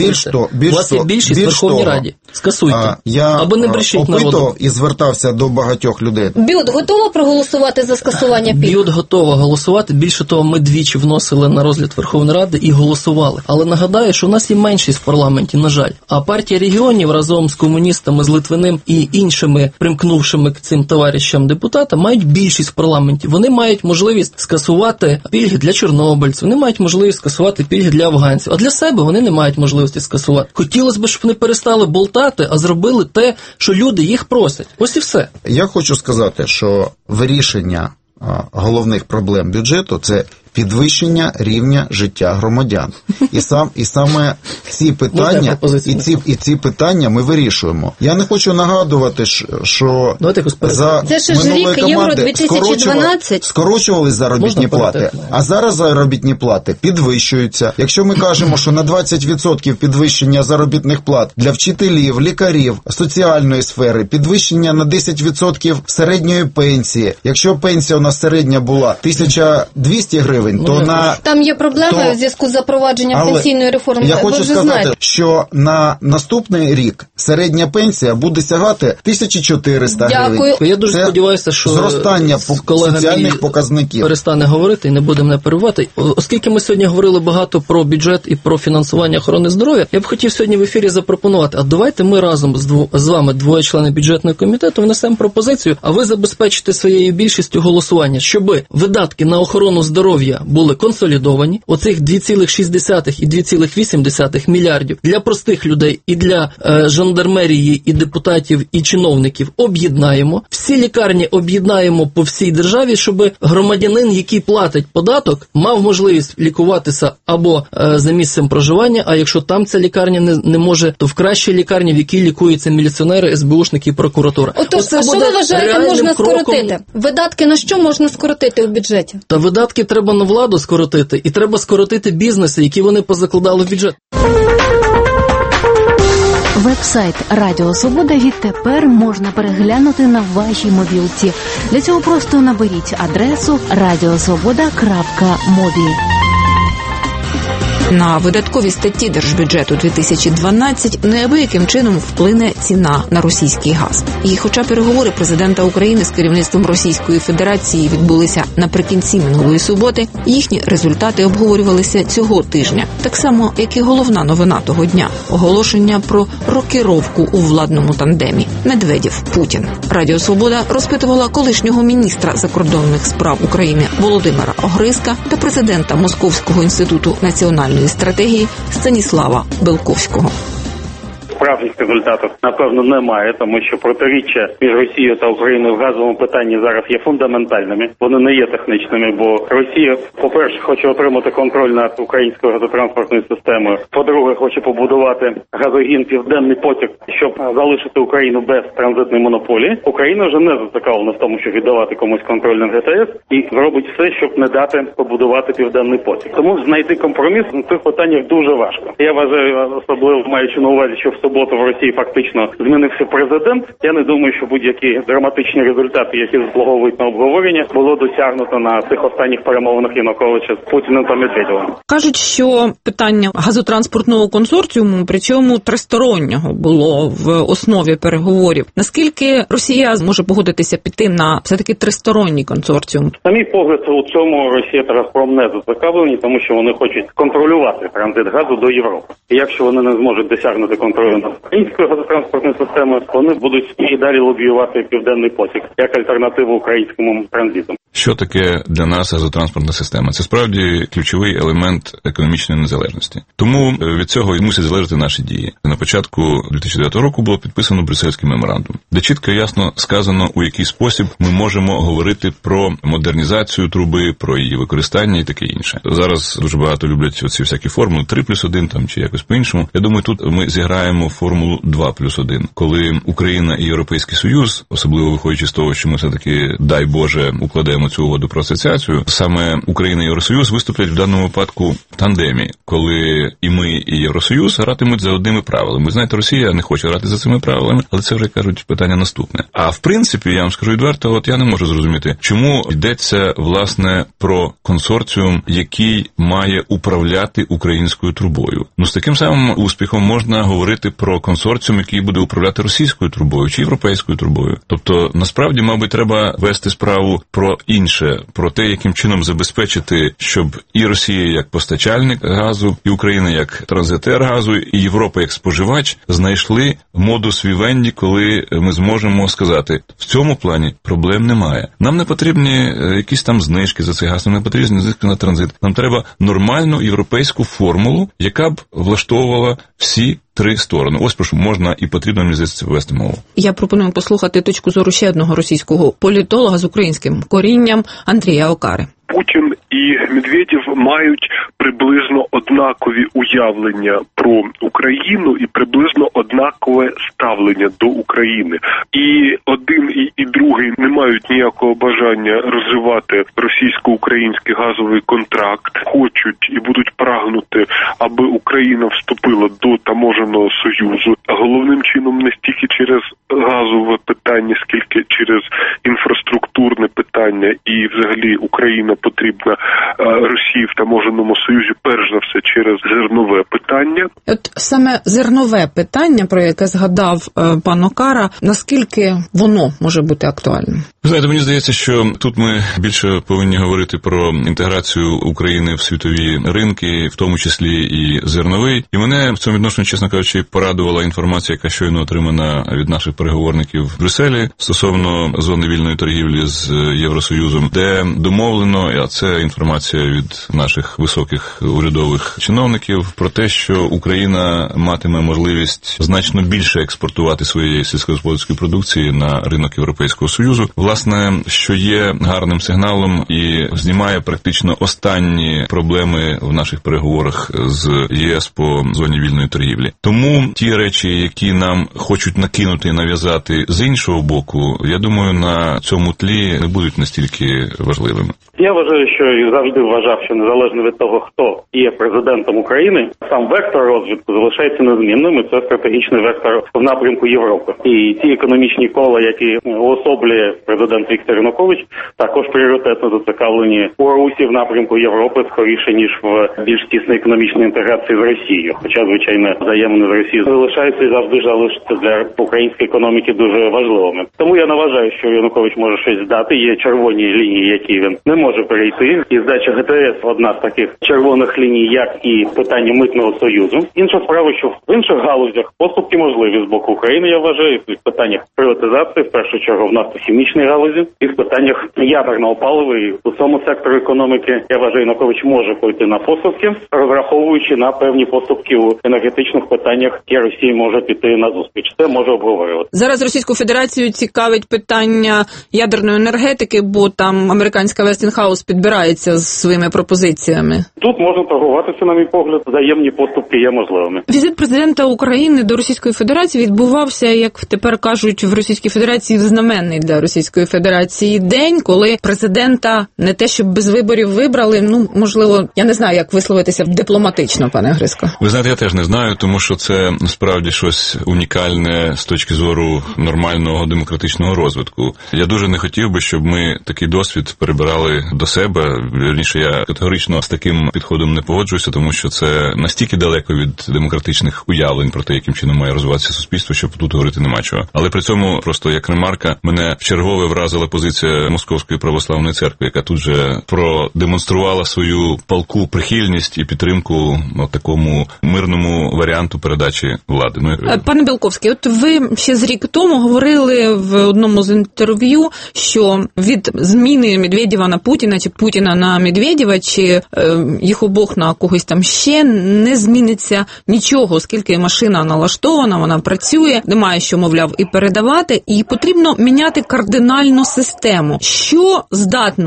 Більш то, більш у вас є більшість в Верховній Раді. Скасуйте. Я або не брешіть народу. опитував і звертався до багатьох людей. Бют готова проголосувати за скасування пільг? Бют готова голосувати. Більше того, ми двічі вносили на розгляд Верховної Ради і голосували. Але нагадаю, що у нас є меншість в парламенті, на жаль. А партія регіонів разом з комуністами, з Литвиним і іншими примкнувшими к цим товаришам депутатам мають більшість в парламенті. Вони мають можливість скасувати пільги для чорнобильців, вони мають можливість скасувати пільги для афганців. А для себе вони не мають можливості скасувати. Хотілося б, щоб вони перестали болтати, а зробили те, що люди їх просять. Ось і все. Я хочу сказати, що вирішення головних проблем бюджету – це підвищення рівня життя громадян. І сам і саме ці питання і ці і ці питання ми вирішуємо. Я не хочу нагадувати, що за минулої команди скорочували, скорочували заробітні плати, а зараз заробітні плати підвищуються. Якщо ми кажемо, що на двадцять відсотків підвищення заробітних плат для вчителів, лікарів, соціальної сфери, підвищення на десять відсотків середньої пенсії. Якщо пенсія у нас середня була тисяча двісті гривень, то на... Там є проблеми то... в зв'язку з запровадженням Але пенсійної реформи. Я хочу сказати, знаєте. що на наступний рік середня пенсія буде сягати тисяча чотириста гривень. Я дуже Це сподіваюся, що зростання соціальних показників. Перестане говорити і не буде мене перебивати. Оскільки ми сьогодні говорили багато про бюджет і про фінансування охорони здоров'я, я б хотів сьогодні в ефірі запропонувати, а давайте ми разом з, дво... з вами, двоє членів бюджетного комітету, внесемо пропозицію, а ви забезпечите своєю більшістю голосування, щоб видатки на охорону здоров'я були консолідовані, оцих дві цілих шість десятих і дві цілих вісім десятих мільярдів для простих людей і для е, жандармерії, і депутатів, і чиновників об'єднаємо. Всі лікарні об'єднаємо по всій державі, щоб громадянин, який платить податок, мав можливість лікуватися або е, за місцем проживання, а якщо там ця лікарня не, не може, то в кращій лікарні, в якій лікуються міліціонери, ес бе ушники і прокуратура. Отож, а що ви вважаєте можна кроком... скоротити? Видатки на що можна скоротити у бюджеті? Та видатки треба на владу скоротити, і треба скоротити бізнеси, які вони позакладали в бюджет. Веб-сайт Радіо Свобода відтепер можна переглянути на вашій мобілці. Для цього просто наберіть адресу радіосвобода крапка мобі. На видаткові статті Держбюджету дві тисячі дванадцять неабияким чином вплине ціна на російський газ. І хоча переговори президента України з керівництвом Російської Федерації відбулися наприкінці минулої суботи, їхні результати обговорювалися цього тижня. Так само, як і головна новина того дня – оголошення про рокіровку у владному тандемі Медведєв-Путін. Радіо Свобода розпитувала колишнього міністра закордонних справ України Володимира Огризка та президента Московського інституту національної стратегії Станіслава Белковського. Справжніх результатів, напевно, немає, тому що протиріччя між Росією та Україною в газовому питанні зараз є фундаментальними. Вони не є технічними, бо Росія, по-перше, хоче отримати контроль над українською газотранспортною системою. По-друге, хоче побудувати газогін «Південний потік», щоб залишити Україну без транзитної монополії. Україна вже не зацікавлена в тому, щоб віддавати комусь контроль над ге те ес, і робить все, щоб не дати побудувати «Південний потік». Тому знайти компроміс на цих питаннях дуже важко. Я вважаю, особливо маючи на увазі, що в суботу в Росії фактично змінився президент. Я не думаю, що будь-які драматичні результати, які заслуговують на обговорення, було досягнуто на цих останніх перемовинах Януковича з Путіним та Медведєвим. Кажуть, що питання газотранспортного консорціуму, причому тристороннього, було в основі переговорів. Наскільки Росія зможе погодитися піти на все-таки тристоронній консорціум? На мій погляд, у цьому Росія та Газпром не зацікавлені, тому що вони хочуть контролювати транзит газу до Європи. І якщо вони не зможуть досягнути контролю над українською газотранспортною системою, вони будуть і далі лобіювати Південний потік як альтернативу українському транзиту. Що таке для нас газотранспортна система? Це справді ключовий елемент економічної незалежності. Тому від цього і мусять залежати наші дії. На початку дві тисячі дев'ятого року було підписано Брюссельський меморандум, де чітко і ясно сказано, у який спосіб ми можемо говорити про модернізацію труби, про її використання і таке інше. Зараз дуже багато люблять оці всякі формули три плюс один там чи якось по-іншому. Я думаю, тут ми зіграємо формулу два плюс один, коли Україна і Європейський Союз, особливо виходячи з того, що ми все-таки, дай Боже, укладемо укладемо цю угоду про асоціацію, саме Україна і Євросоюз виступлять в даному випадку в тандемі, коли і ми, і Євросоюз гратимуть за одними правилами. Знаєте, Росія не хоче грати за цими правилами, але це вже, кажуть, питання наступне. А в принципі, я вам скажу відверто, от я не можу зрозуміти, чому йдеться, власне, про консорціум, який має управляти українською трубою. Ну, з таким самим успіхом можна говорити про консорціум, який буде управляти російською трубою чи європейською трубою. Тобто, насправді, мабуть, треба вести справу про інше, про те, яким чином забезпечити, щоб і Росія як постачальник газу, і Україна як транзитер газу, і Європа як споживач знайшли модус вівенді, коли ми зможемо сказати, в цьому плані проблем немає. Нам не потрібні якісь там знижки за цей газ, нам не потрібні знижки на транзит. Нам треба нормальну європейську формулу, яка б влаштовувала всі три сторони. Ось про що можна і потрібно, мені здається, вести мову. Я пропоную послухати точку зору ще одного російського політолога з українським корінням Андрія Окари. Путін і Медведєв мають приблизно однакові уявлення про Україну і приблизно однакове ставлення до України. І один і, і другий не мають ніякого бажання розвивати російсько-український газовий контракт. Хочуть і будуть прагнути, аби Україна вступила до таможенного союзу. Головним чином не стільки через газове питання, скільки через інфраструктурне питання. І взагалі Україна потрібна Росії в таможенному союзі перш за все через зернове питання. От саме зернове питання, про яке згадав е, пан Окара, наскільки воно може бути актуальним? Знаєте, мені здається, що тут ми більше повинні говорити про інтеграцію України в світові ринки, в тому числі і зерновий. І мене в цьому відношенні, чесно кажучи, порадувала інформація, яка щойно отримана від наших переговорників в Брюсселі стосовно зони вільної торгівлі з Євросоюзом, де домовлено, а це інформація від наших високих урядових чиновників, про те, що Україна матиме можливість значно більше експортувати своєї сільськогосподарської продукції на ринок Європейського Союзу, власне, що є гарним сигналом і знімає практично останні проблеми в наших переговорах з ЄС по зоні вільної торгівлі. Тому ті речі, які нам хочуть накинути і нав'язати з іншого боку, я думаю, на цьому тлі не будуть настільки важливими. Я вважаю, що і завжди вважав, що незалежно від того, хто є президентом України, сам вектор розвитку залишається незмінним, і це стратегічний вектор в напрямку Європи. І ті економічні кола, які уособлює президент Віктор Янукович, також пріоритетно зацікавлені у Русі в напрямку Європи скоріше, ніж в більш тісній економічній інтеграції з Росією. Хоча, звичайно, взаємини з Росією залишаються і завжди залишаться для української економіки дуже важливими. Тому я не вважаю, що Янукович може щось здати. Є червоні лінії, які він не може перейти. І здача ГТС одна з таких червоних ліній, як і питання митного союзу. Інша справа, що в інших галузях поступки можливі з боку України, я вважаю, в питаннях приватизації, в першу чергу в нафтохімічній галузі, і в питаннях ядерного палива, і у цьому сектору економіки, я вважаю, Янукович може пойти на поступки, розраховуючи на певні поступки у енергетичних питаннях, які Росія може піти на зустріч. Це може обговорювати. Зараз Російську Федерацію цікавить питання ядерної енергетики, бо там американська Westinghouse підбирається з своїми пропозиціями. Тут можна торгуватися, на мій погляд, взаємні поступки є можливими. Візит президента України до Російської Федерації відбувався, як тепер кажуть в Російській Федерації, знаменний для Російської Федерації день, коли президента не те, щоб без виборів вибрали, ну, можливо, я не знаю, як висловитися дипломатично, пане Грицько. Ви знаєте, я теж не знаю, тому що це справді щось унікальне з точки зору нормального демократичного розвитку. Я дуже не хотів би, щоб ми такий досвід перебирали до себе. Вірніше, я категорично з таким підходом не погоджуюся, тому що це настільки далеко від демократичних уявлень про те, яким чином має розвиватися суспільство, що тут говорити нема чого. Але при цьому просто як ремарка мене вчергове вразила позиція Московської православної церкви, яка тут же продемонструвала свою палку прихильність і підтримку ну, такому мирному варіанту передачі влади. Ну, пане Білковський, от ви ще з рік тому говорили в одному з інтерв'ю, що від зміни Медведєва на Путіна, чи Путіна на Медведєва, чи е, їх обох на когось там ще не зміниться нічого, оскільки машина налаштована, вона працює, немає що, мовляв, і передавати, і потрібно міняти кардинально систему. Що здатно змінити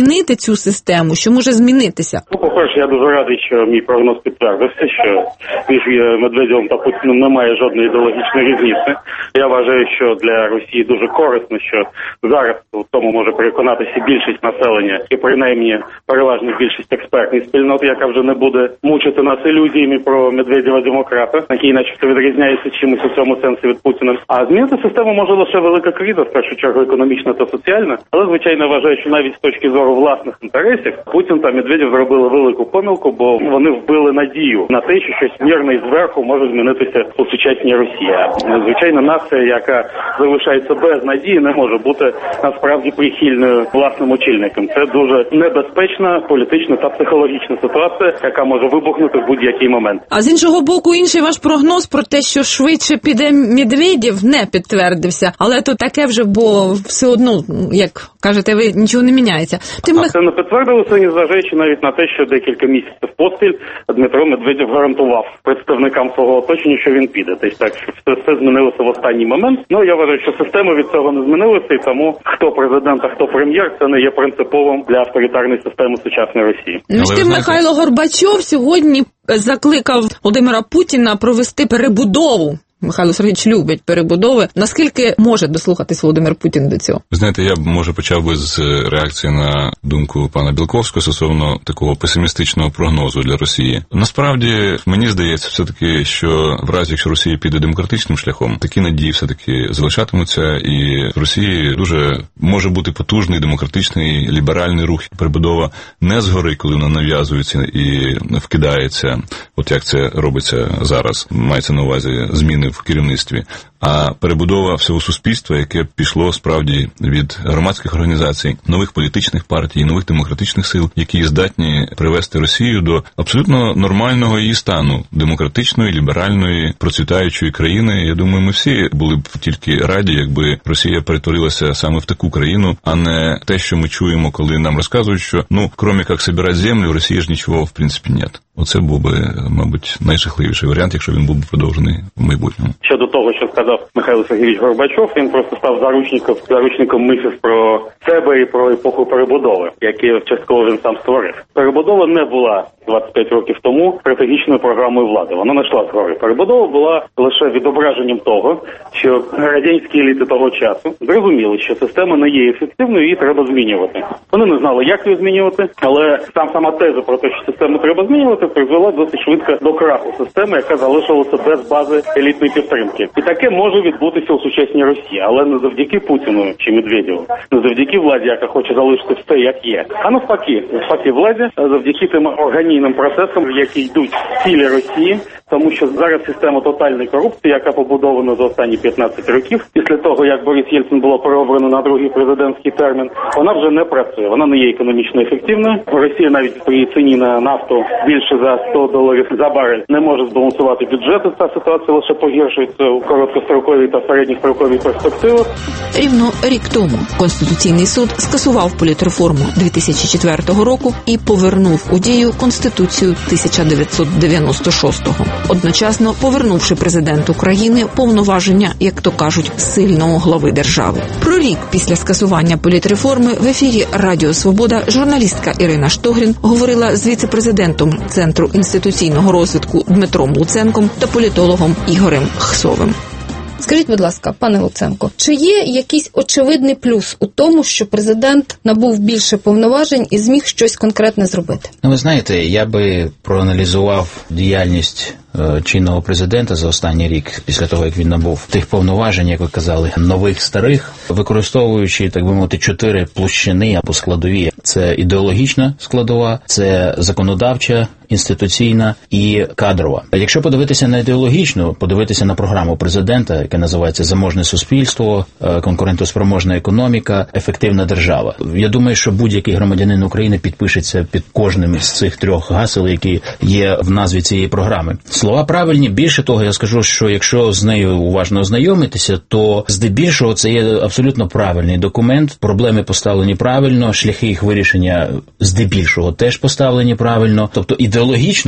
змінити цю систему? Що може змінитися? Ну, по-перше, я дуже радий, що мій прогноз підтвердився, що між Медведєвим та Путіним немає жодної ідеологічної різниці. Я вважаю, що для Росії дуже корисно, що зараз в тому може переконатися більшість населення і принаймні переважна більшість експертної спільноти, яка вже не буде мучити нас ілюзіями про Медведєва-демократа, який начебто відрізняється чимось у цьому сенсі від Путіна. А змінити систему може лише велика криза, в першу чергу економічна та соціальна. Але, звичайно, вважаю, що навіть з точки зору власних інтересів Путін та Медведєв зробили велику помилку, бо вони вбили надію на те, що щось мирне і зверху може змінитися у сучасній Росії. Звичайно, нація, яка залишається без надії, не може бути насправді прихильною власним очільником. Це дуже небезпечна політична та психологічна ситуація, яка може вибухнути в будь-який момент. А з іншого боку, інший ваш прогноз про те, що швидше піде Медведєв, не підтвердився. Але то таке вже, бо все одно, як кажете, ви нічого не міняється. Тим... А це не підтвердилося, незважаючи навіть на те, що декілька місяців поспіль Дмитро Медведєв гарантував представникам свого оточення, що він піде. Тобто так, що все, все змінилося в останній момент. Ну, я вважаю, що система від цього не змінилася, і тому хто президент, а хто прем'єр, це не є принциповим для авторитарної системи сучасної Росії. Ну, ж тим Михайло Горбачов сьогодні закликав Володимира Путіна провести перебудову. Михайло Сергійович любить перебудови. Наскільки може дослухатись Володимир Путін до цього? Знаєте, я б, може, почав би з реакції на думку пана Білковського стосовно такого песимістичного прогнозу для Росії. Насправді, мені здається все-таки, що в разі, якщо Росія піде демократичним шляхом, такі надії все-таки залишатимуться, і в Росії дуже може бути потужний демократичний ліберальний рух. Перебудова не згори, коли вона нав'язується і вкидається, от як це робиться зараз, мається на увазі зміни в керівництві, а перебудова всього суспільства, яке пішло справді від громадських організацій, нових політичних партій, нових демократичних сил, які здатні привести Росію до абсолютно нормального її стану, демократичної, ліберальної, процвітаючої країни. Я думаю, ми всі були б тільки раді, якби Росія перетворилася саме в таку країну, а не те, що ми чуємо, коли нам розказують, що, ну, крім як збирати землю, в Росії ж нічого, в принципі, нет. Оце був би, мабуть, найжахливіший варіант, якщо він був би продовжений в майбутньому. Щодо того, що сказав Михайло Сергійович Горбачов, він просто став заручником, заручником мислів про себе і про епоху перебудови, які частково він сам створив. Перебудова не була двадцять п'ять років тому стратегічною програмою влади. Вона не йшла згори. Перебудова була лише відображенням того, що радянські еліти того часу зрозуміли, що система не є ефективною, її треба змінювати. Вони не знали, як її змінювати, але сам сама теза про те, що систему треба змінювати, призвела досить швидко до краху системи, яка залишилася без бази елітної підтримки. І таке може відбутися у сучасній Росії, але не завдяки Путіну чи Медведєву, не завдяки владі, яка хоче залишити все, як є, а навпаки, навпаки владі, завдяки тим органічним процесам, які йдуть в цілі Росії, тому що зараз система тотальної корупції, яка побудована за останні п'ятнадцять років, після того, як Борис Єльцин було переобрано на другий президентський термін, вона вже не працює, вона не є економічно ефективною. Росія навіть при ціні на нафту більше за сто доларів за барель не може збалансувати бюджети, ця ситуація лише погіршується у короткостроковій та середньостроковій перспективах. Рівно рік тому Конституційний суд скасував політреформу дві тисячі четвертого року і повернув у дію Конституцію тисяча дев'ятсот дев'яносто шостого, одночасно повернувши президенту країни повноваження, як то кажуть, сильного глави держави. Про рік після скасування політреформи в ефірі Радіо Свобода журналістка Ірина Штогрін говорила з віце-президентом Центру інституційного розвитку Дмитром Луценком та політологом Ігорем Хсовим. Скажіть, будь ласка, пане Луценко, чи є якийсь очевидний плюс у тому, що президент набув більше повноважень і зміг щось конкретне зробити? Ну, ви знаєте, я би проаналізував діяльність чинного президента за останній рік, після того, як він набув тих повноважень, як ви казали, нових, старих, використовуючи, так би мовити, чотири площини або складові. Це ідеологічна складова, це законодавча, інституційна і кадрова. Якщо подивитися на ідеологічну, подивитися на програму президента, яка називається «Заможне суспільство», «Конкурентоспроможна економіка», «Ефективна держава». Я думаю, що будь-який громадянин України підпишеться під кожним з цих трьох гасел, які є в назві цієї програми. Слова правильні. Більше того, я скажу, що якщо з нею уважно ознайомитися, то здебільшого це є абсолютно правильний документ. Проблеми поставлені правильно, шляхи їх вирішення здебільшого теж поставлені правильно. Тобто ідеологічно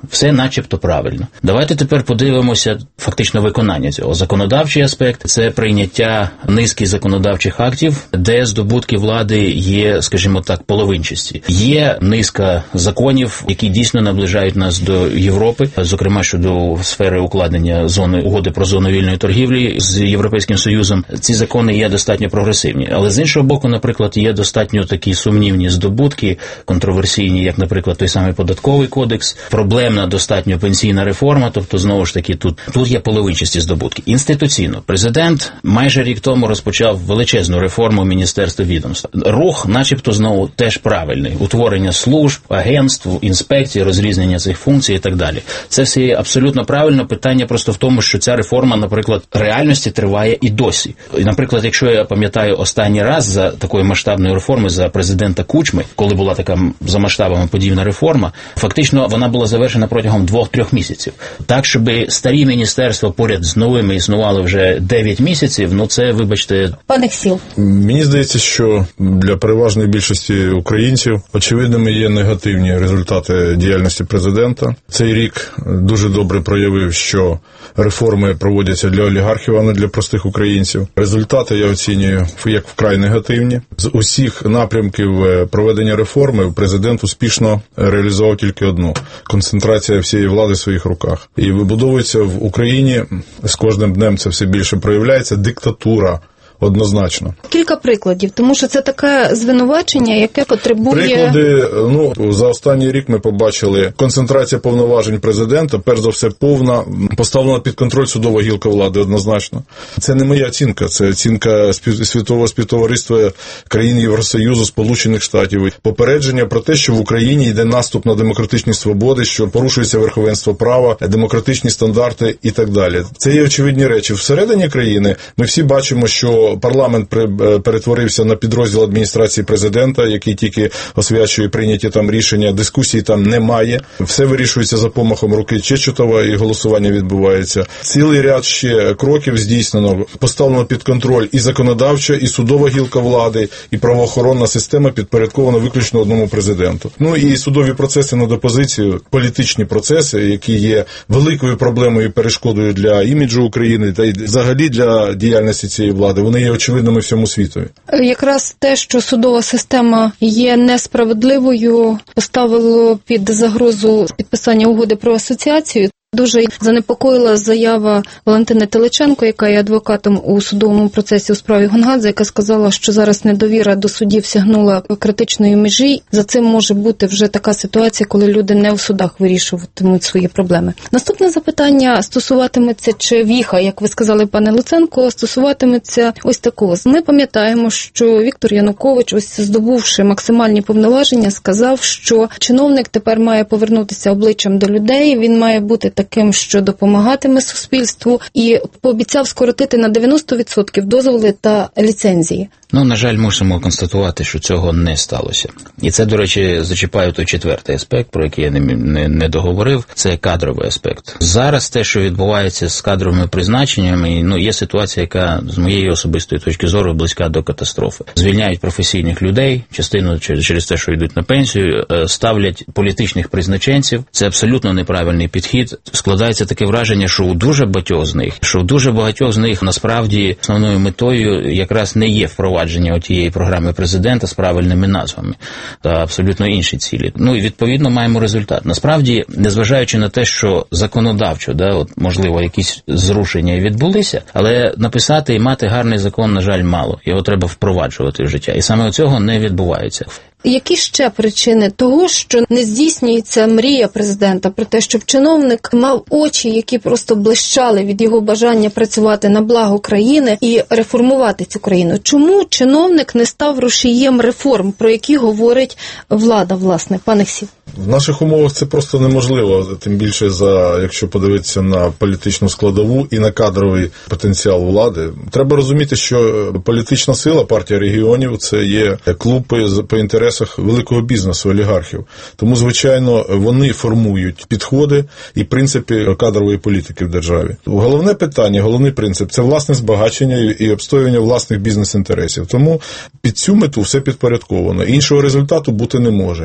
Все начебто правильно. Давайте тепер подивимося фактично виконання цього. Законодавчий аспект – це прийняття низки законодавчих актів, де здобутки влади є, скажімо так, половинчасті. Є низка законів, які дійсно наближають нас до Європи, зокрема щодо сфери укладення зони угоди про зону вільної торгівлі з Європейським Союзом. Ці закони є достатньо прогресивні. Але з іншого боку, наприклад, є достатньо такі сумнівні здобутки, контроверсійні, як, наприклад, той самий податковий кодекс, проблемна достатньо пенсійна реформа, тобто, знову ж таки, тут, тут є половинчасті здобутки. Інституційно. Президент майже рік тому розпочав величезну реформу Міністерства відомств. Рух, начебто, знову теж правильний. Утворення служб, агентств, інспекцій, розрізнення цих функцій і так далі. Це все є абсолютно правильно. Питання просто в тому, що ця реформа, наприклад, в реальності триває і досі. І, наприклад, якщо я пам'ятаю останній раз за такої масштабної реформи, за президента Кучми, коли була така за масштабами подібна реформа, фактично вона була завершена протягом двох-трьох місяців. Так, щоб старі міністерства поряд з новими існували вже дев'ять місяців, ну це, вибачте... Пане Ксіл. Мені здається, що для переважної більшості українців очевидними є негативні результати діяльності президента. Цей рік дуже добре проявив, що реформи проводяться для олігархів, а не для простих українців. Результати я оцінюю як вкрай негативні. З усіх напрямків проведення реформи президент успішно реалізував тільки одну – концентрація всієї влади в своїх руках. І вибудовується в Україні, з кожним днем це все більше проявляється, диктатура. Однозначно. Кілька прикладів, тому що це таке звинувачення, яке потребує... Приклади, ну, за останній рік ми побачили концентрація повноважень президента, перш за все повна, поставлена під контроль судова гілка влади, однозначно. Це не моя оцінка, це оцінка світового співтовариства країн Євросоюзу, Сполучених Штатів. Попередження про те, що в Україні йде наступ на демократичні свободи, що порушується верховенство права, демократичні стандарти і так далі. Це є очевидні речі. Всередині країни ми всі бачимо, що парламент перетворився на підрозділ адміністрації президента, який тільки освячує прийняті там рішення, дискусії там немає. Все вирішується за помахом руки Чечетова і голосування відбувається. Цілий ряд ще кроків здійснено, поставлено під контроль і законодавча, і судова гілка влади, і правоохоронна система підпорядкована виключно одному президенту. Ну і судові процеси над опозицією, політичні процеси, які є великою проблемою і перешкодою для іміджу України та й взагалі для діяльності цієї влади. Вони є очевидними всьому світові. Якраз те, що судова система є несправедливою, поставило під загрозу підписання угоди про асоціацію. Дуже занепокоїла заява Валентини Теличенко, яка є адвокатом у судовому процесі у справі Гонгадзе, яка сказала, що зараз недовіра до судів сягнула критичної межі. За цим може бути вже така ситуація, коли люди не в судах вирішуватимуть свої проблеми. Наступне запитання стосуватиметься, чи віха, як ви сказали, пане Луценко, стосуватиметься ось такого. Ми пам'ятаємо, що Віктор Янукович, ось здобувши максимальні повноваження, сказав, що чиновник тепер має повернутися обличчям до людей, він має бути таким, що допомагатиме суспільству, і пообіцяв скоротити на дев'яносто відсотків дозволи та ліцензії. Ну, на жаль, мусимо констатувати, що цього не сталося. І це, до речі, зачіпає той четвертий аспект, про який я не, не, не договорив, це кадровий аспект. Зараз те, що відбувається з кадровими призначеннями, ну, є ситуація, яка з моєї особистої точки зору близька до катастрофи. Звільняють професійних людей, частину через те, що йдуть на пенсію, ставлять політичних призначенців. Це абсолютно неправильний підхід. Складається таке враження, що у дуже багатьох з них, що у дуже багатьох з них насправді основною метою якраз не є впровадження тієї програми президента з правильними назвами та абсолютно інші цілі. Ну і відповідно маємо результат. Насправді, незважаючи на те, що законодавчо, да, от, можливо, якісь зрушення відбулися, але написати і мати гарний закон, на жаль, мало. Його треба впроваджувати в життя. І саме цього не відбувається. Які ще причини того, що не здійснюється мрія президента про те, щоб чиновник мав очі, які просто блищали від його бажання працювати на благо країни і реформувати цю країну? Чому чиновник не став рушієм реформ, про які говорить влада, власне, пане Ксіл? В наших умовах це просто неможливо, тим більше, за якщо подивитися на політичну складову і на кадровий потенціал влади. Треба розуміти, що політична сила, партія регіонів, це є клуб по інтересах великого бізнесу, олігархів. Тому, звичайно, вони формують підходи і принципи кадрової політики в державі. Головне питання, головний принцип – це власне збагачення і обстоювання власних бізнес-інтересів. Тому під цю мету все підпорядковано. Іншого результату бути не може.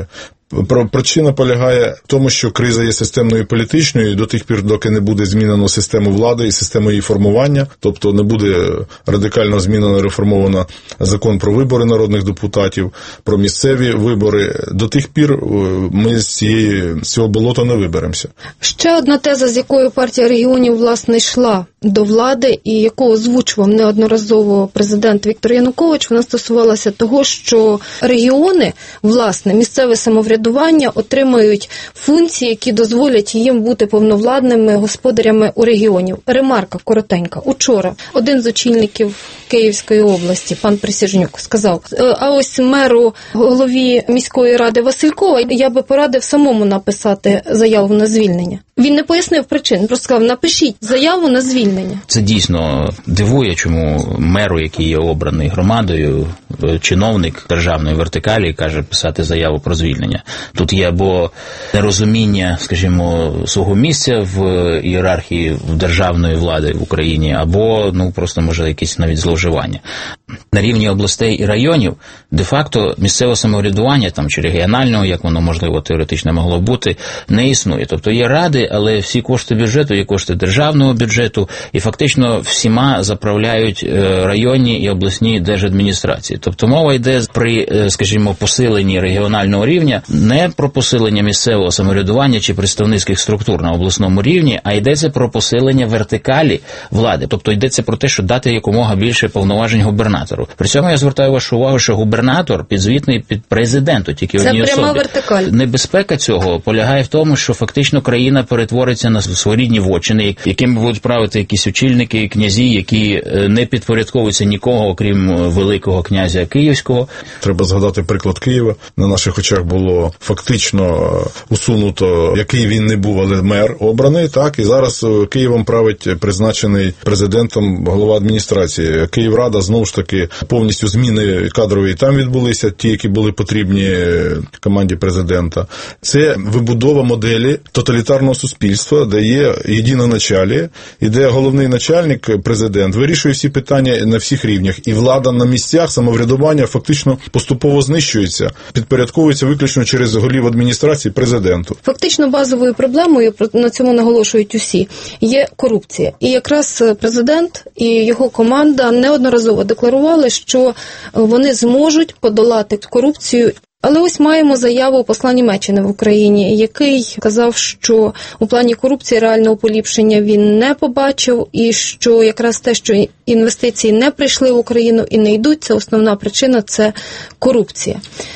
Причина полягає в тому, що криза є системною і політичною, і до тих пір, доки не буде змінено систему влади і систему її формування, тобто не буде радикально змінено, реформовано закон про вибори народних депутатів, про місцеві вибори, до тих пір ми з, цієї, з цього болота не виберемося. Ще одна теза, з якою партія регіонів, власне, йшла до влади і яку озвучував неодноразово президент Віктор Янукович, вона стосувалася того, що регіони, власне, місцеве самоврядування отримають функції, які дозволять їм бути повновладними господарями у регіонів. Ремарка коротенька. Учора один з очільників Київської області, пан Присяжнюк, сказав, а ось меру, голові міської ради Василькова, я би порадив самому написати заяву на звільнення. Він не пояснив причин, просто сказав, напишіть заяву на звільнення. Це дійсно дивує, чому меру, який є обраний громадою, чиновник державної вертикалі, каже писати заяву про звільнення. Тут є або нерозуміння, скажімо, свого місця в ієрархії державної влади в Україні, або, ну, просто, може, якісь навіть зловживання. На рівні областей і районів, де-факто, місцеве самоврядування, там, чи регіонального, як воно, можливо, теоретично могло бути, не існує. Тобто є ради, але всі кошти бюджету є кошти державного бюджету, і фактично всіма заправляють районні і обласні держадміністрації. Тобто мова йде при, скажімо, посиленні регіонального рівня не про посилення місцевого самоврядування чи представницьких структур на обласному рівні, а йдеться про посилення вертикалі влади. Тобто йдеться про те, що дати якомога більше повноважень губернатору. При цьому я звертаю вашу увагу, що губернатор підзвітний під президенту, тільки одній особі. Це пряма вертикаль. Небезпека цього полягає в тому, що фактично країна перетвориться на своєрідні вотчини, якими будуть правити якісь очільники, князі, які не підпорядковуються нікого, окрім великого князя Київського. Треба згадати приклад Києва. На наших очах було фактично усунуто, який він не був, але мер обраний, так, і зараз Києвом править призначений президентом голова адміністрації. Київрада, знову ж таки, повністю зміни кадрові там відбулися, ті, які були потрібні команді президента. Це вибудова моделі тоталітарного суспільства, де є єдиноначалі, і де головний начальник, президент, вирішує всі питання на всіх рівнях. І влада на місцях, самоврядування фактично поступово знищується, підпорядковується виключно через голів адміністрації президенту. Фактично базовою проблемою, на цьому наголошують усі, є корупція. І якраз президент і його команда неодноразово декларували, що вони зможуть подолати корупцію. Але ось маємо заяву посла Німеччини в Україні, який казав, що у плані корупції реального поліпшення він не побачив, і що якраз те, що інвестиції не прийшли в Україну і не йдуть, це основна причина – це корупція.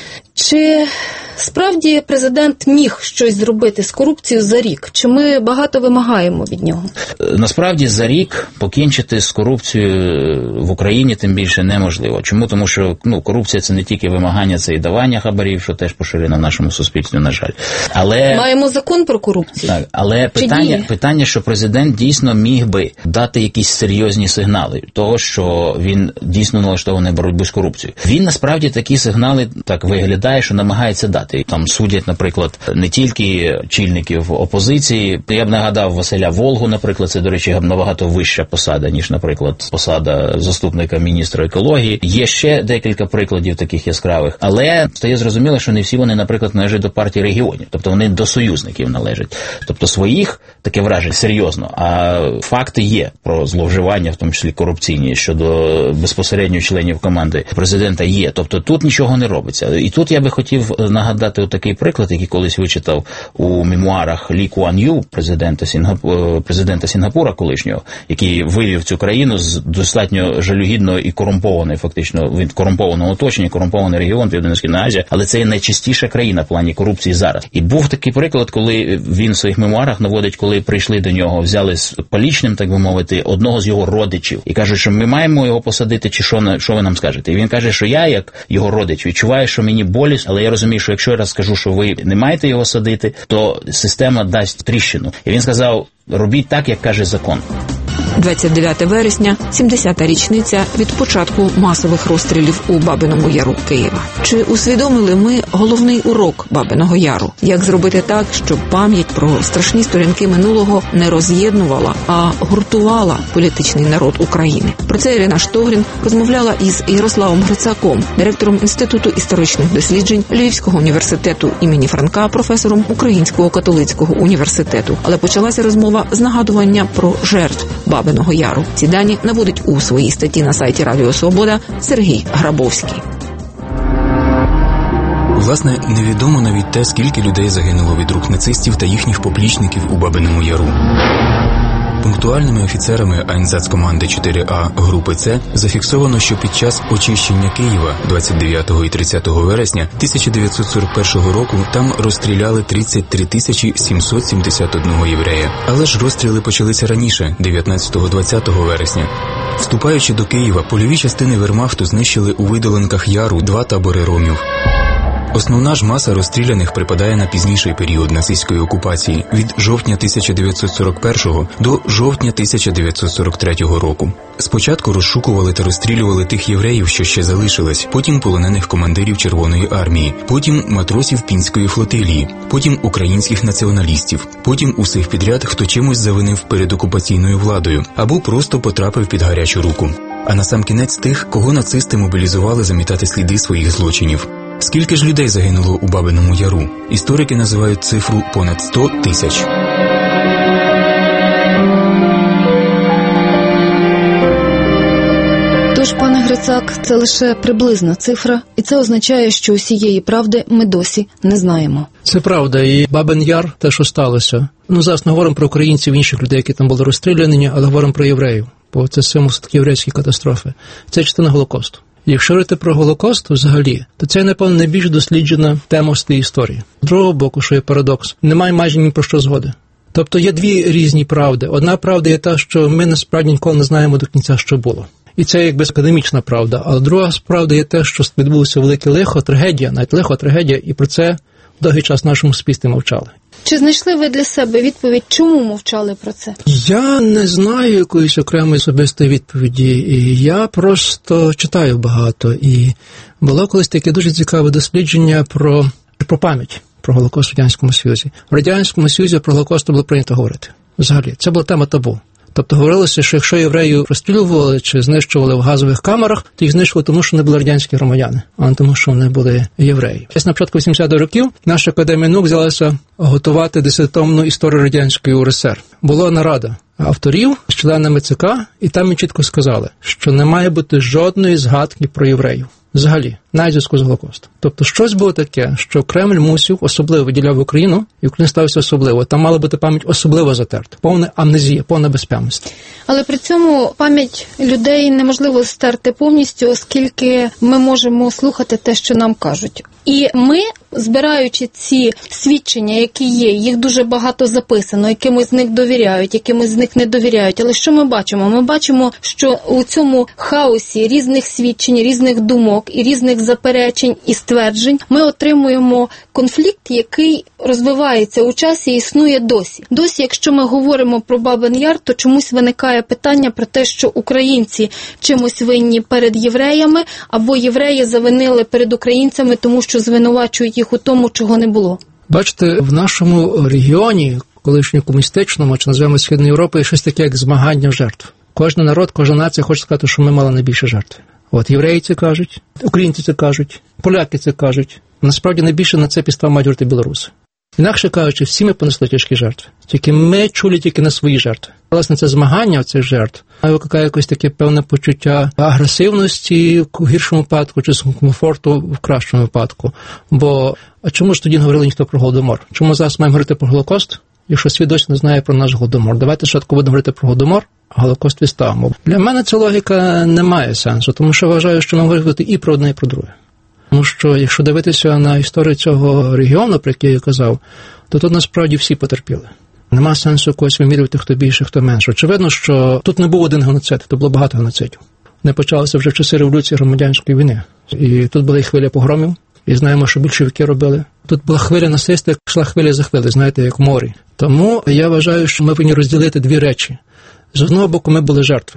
Чи справді президент міг щось зробити з корупцією за рік? Чи ми багато вимагаємо від нього? Насправді за рік покінчити з корупцією в Україні тим більше неможливо. Чому? Тому що ну, корупція – це не тільки вимагання, це і давання хабарів, що теж поширено в нашому суспільстві, на жаль. Але... Маємо закон про корупцію. Так, але питання, питання, що президент дійсно міг би дати якісь серйозні сигнали того, що він дійсно налаштований на боротьбу з корупцією. Він насправді такі сигнали так виглядає, що намагається дати. Там судять, наприклад, не тільки чільників опозиції. Я б нагадав Василя Волгу, наприклад, це, до речі, набагато вища посада, ніж, наприклад, посада заступника міністра екології. Є ще декілька прикладів таких яскравих, але стає зрозуміло, що не всі вони, наприклад, належать до партії регіонів, тобто вони до союзників належать. Тобто своїх, таке враження, серйозно, а факти є про зловживання, в тому числі корупційні, щодо безпосередньо членів команди президента є. Тобто тут нічого не робиться. І тут я би хотів нагадати такий приклад, який колись вичитав у мемуарах Лі Куан Ю, президента, Сінгапу... президента Сінгапура колишнього, який вивів цю країну з достатньо жалюгідного і корумпованої, фактично, від корумпованого оточення, корумпований регіон, Південно-Східна Азія, але це є найчастіша країна в плані корупції зараз. І був такий приклад, коли він в своїх мемуарах наводить, коли прийшли до нього, взяли з полічним, так би мовити, одного з його родичів, і кажуть, що ми маємо його посадити, чи що, що ви нам скажете? І він каже, що я, як його родич, відчуваю, що мені болісно, але я розумію, що якщо я раз скажу, що ви не маєте його садити, то система дасть тріщину. І він сказав, робіть так, як каже закон. двадцять дев'яте вересня – сімдесята річниця від початку масових розстрілів у Бабиному Яру Києва. Чи усвідомили ми головний урок Бабиного Яру? Як зробити так, щоб пам'ять про страшні сторінки минулого не роз'єднувала, а гуртувала політичний народ України? Про це Ірина Штогрін розмовляла із Ярославом Грицаком, директором Інституту історичних досліджень Львівського університету імені Франка, професором Українського католицького університету. Але почалася розмова з нагадування про жертв Бабиного Яру. Ці дані наводить у своїй статті на сайті Радіо Свобода Сергій Грабовський. Власне, невідомо навіть те, скільки людей загинуло від рук нацистів та їхніх поплічників у Бабиному Яру. Пунктуальними офіцерами Айнзац-команди чотири А групи С зафіксовано, що під час очищення Києва двадцять дев'ятого і тридцятого вересня тисяча дев'ятсот сорок першого року там розстріляли тридцять три тисячі сімсот сімдесят один єврея. Але ж розстріли почалися раніше, дев'ятнадцятого-двадцятого вересня. Вступаючи до Києва, польові частини Вермахту знищили у видолинках Яру два табори ромів. Основна ж маса розстріляних припадає на пізніший період нацистської окупації від жовтня тисяча дев'ятсот сорок першого до жовтня тисяча дев'ятсот сорок третього року. Спочатку розшукували та розстрілювали тих євреїв, що ще залишились, потім полонених командирів Червоної армії, потім матросів Пінської флотилії, потім українських націоналістів, потім усіх підряд, хто чимось завинив перед окупаційною владою або просто потрапив під гарячу руку. А насамкінець тих, кого нацисти мобілізували замітати сліди своїх злочинів. Скільки ж людей загинуло у Бабиному Яру? Історики називають цифру понад сто тисяч. Тож, пане Грицак, це лише приблизна цифра, і це означає, що усієї правди ми досі не знаємо. Це правда, і Бабин Яр, те, що сталося. Ну, зараз не говоримо про українців, інших людей, які там були розстріляні, але говоримо про євреїв, бо це символ такі єврейські катастрофи. Це частина Голокосту. Якщо говорити про Голокост взагалі, то це, напевно, найбільш досліджена тема з тієї історії. З другого боку, що є парадокс, немає майже ні про що згоди. Тобто є дві різні правди. Одна правда є та, що ми насправді ніколи не знаємо до кінця, що було. І це якби академічна правда. А друга правда є те, що відбулося велике лихо, трагедія, навіть лихо, трагедія, і про це довгий час в нашому суспільстві мовчали. Чи знайшли ви для себе відповідь, чому мовчали про це? Я не знаю якоїсь окремої особистої відповіді. І я просто читаю багато. І було колись таке дуже цікаве дослідження про, про пам'ять про Голокост в Радянському Союзі. В Радянському Союзі про Голокост було прийнято говорити. Взагалі, це була тема табу. Тобто говорилося, що якщо євреїв розстрілювали чи знищували в газових камерах, то їх знищували тому, що вони були радянські громадяни, а не тому, що вони були євреї. Десь на початку вісімдесятих років наша Академія наук взялася готувати десятитомну історію радянської У Р С Р. Була нарада авторів з членами Це Ка, і там їм чітко сказали, що не має бути жодної згадки про євреїв. Взагалі, навіть в зв'язку з Голокостом. Тобто щось було таке, що Кремль мусив особливо виділяв Україну, і Україна ставився особливо. Там мала бути пам'ять особливо затерта. Повна амнезія, повна безпам'ятство. Але при цьому пам'ять людей неможливо стерти повністю, оскільки ми можемо слухати те, що нам кажуть. І ми, збираючи ці свідчення, які є, їх дуже багато записано, якимось з них довіряють, якимось з них не довіряють. Але що ми бачимо? Ми бачимо, що у цьому хаосі різних свідчень, різних думок і різних заперечень і стверджень ми отримуємо конфлікт, який розвивається у часі і існує досі. Досі, якщо ми говоримо про Бабин Яр, то чомусь виникає питання про те, що українці чимось винні перед євреями, або євреї завинили перед українцями, тому що звинувачують їх у тому, чого не було. Бачите, в нашому регіоні, колишньому комуністичному, чи називаємо Східної Європи, є щось таке, як змагання жертв. Кожен народ, кожна нація хоче сказати, що ми мали найбільше жертв. От євреї це кажуть, українці це кажуть, поляки це кажуть. Насправді найбільше на це підстав мають говорити білоруси. Інакше кажучи, всі ми понесли тяжкі жертви. Тільки ми чули тільки на свої жертви. Власне, це змагання цих жертв викликає якось таке певне почуття агресивності в гіршому випадку, чи комфорту в кращому випадку. Бо а чому ж тоді не говорили ніхто про Голодомор? Чому зараз маємо говорити про Голокост, якщо світ досі не знає про наш Голодомор? Давайте спочатку будемо говорити про Голодомор, а Голокост відставимо. Для мене ця логіка не має сенсу, тому що вважаю, що нам говорити і про одне, і про друге. Тому що, якщо дивитися на історію цього регіону, про який я казав, то тут насправді всі потерпіли. Нема сенсу когось вимірювати, хто більше, хто менше. Очевидно, що тут не був один геноцид, тут було багато геноцидів. Вони почалися вже в часи революції громадянської війни. І тут була і хвиля погромів, і знаємо, що більшовики робили. Тут була хвиля насильства, як йшла хвиля за хвилею, знаєте, як в морі. Тому я вважаю, що ми повинні розділити дві речі. З одного боку, ми були жертви.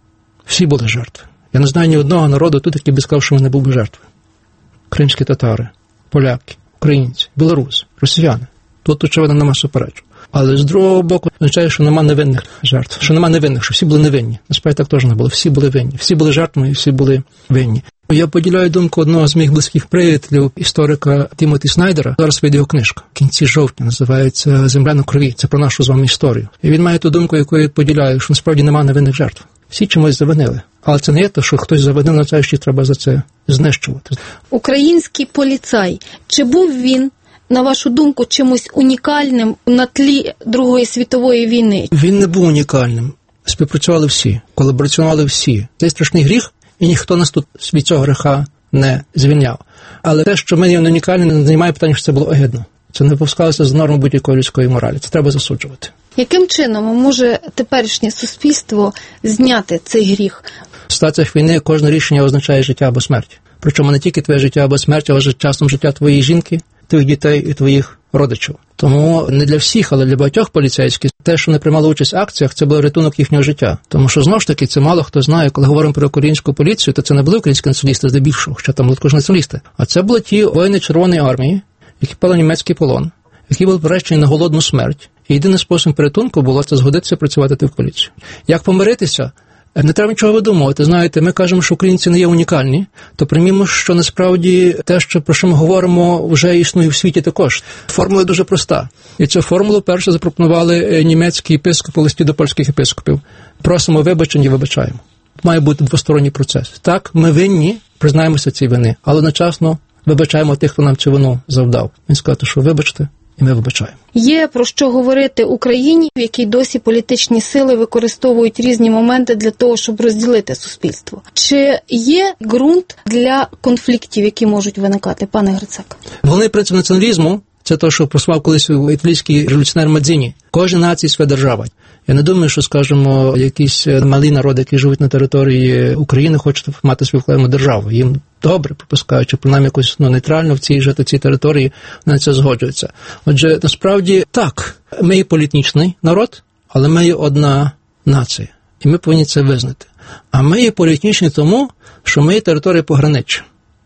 Всі були жертви. Я не знаю ні одного народу тут, який би сказав, що він не був би жертвою. Кримські татари, поляки, українці, білоруси, росіяни. Тут, очевидно, нема суперечок. Але з другого боку, означає, що нема невинних жертв. Що нема невинних, що всі були невинні. Насправді так теж не було. Всі були винні. Всі були жертвами і всі були винні. Я поділяю думку одного з моїх близьких приятелів, історика Тімоті Снайдера. Зараз вийде його книжка. В кінці жовтня називається «Земля на крові». Це про нашу з вами історію. І він має ту думку, яку я поділяю, що насправді нема невинних жертв. Всі чимось завинили. Але це не є те, що хтось завинив, на це ще треба за це знищувати. Український поліцай. Чи був він, на вашу думку, чимось унікальним на тлі Другої світової війни? Він не був унікальним. Співпрацювали всі, колабораціонували всі. Це страшний гріх, і ніхто нас тут від цього гріха не звільняв. Але те, що ми є не унікальні, не займає питання, що це було огидно. Це не випускалося з норм будь-якої людської моралі. Це треба засуджувати. Яким чином може теперішнє суспільство зняти цей гріх? В ситуаціях війни кожне рішення означає життя або смерть. Причому не тільки твоє життя або смерть, але часом життя твоєї жінки, твоїх дітей і твоїх родичів. Тому не для всіх, але для багатьох поліцейських те, що не приймали участь в акціях, це був рятунок їхнього життя. Тому що, знову ж таки, це мало хто знає, коли говоримо про українську поліцію, то це не були українські націоналісти здебільшого, що там були також націоналісти. А це були ті воїни Червоної армії, які пали німецький полон, які були приречені на голодну смерть. І єдиний спосіб порятунку було це згодитися працювати в поліцію. Як помиритися? Не треба нічого видумувати. Знаєте, ми кажемо, що українці не є унікальні, то приймімо, що насправді те, що, про що ми говоримо, вже існує в світі також. Формула дуже проста. І цю формулу перше запропонували німецькі єпископи в листі до польських єпископів. Просимо вибачення і вибачаємо. Має бути двосторонній процес. Так, ми винні, признаємося ці вини, але одночасно вибачаємо тих, хто нам цю вину завдав. Він сказав, що вибачте, і ми вибачаємо. Є про що говорити Україні, в якій досі політичні сили використовують різні моменти для того, щоб розділити суспільство. Чи є ґрунт для конфліктів, які можуть виникати, пане Грицак? Головний принцип націоналізму – це те, що просував колись італійський революціонер Мадзіні. Кожна нація – своя держава. Я не думаю, що, скажімо, якісь малі народи, які живуть на території України, хочуть мати свою окрему державу. Їм добре, припускаючи, принаймні якось ну, нейтрально в цій жити цій території, на це згоджуються. Отже, насправді, так, ми є політичний народ, але ми є одна нація. І ми повинні це визнати. А ми є політичні тому, що ми є територія пограниччя.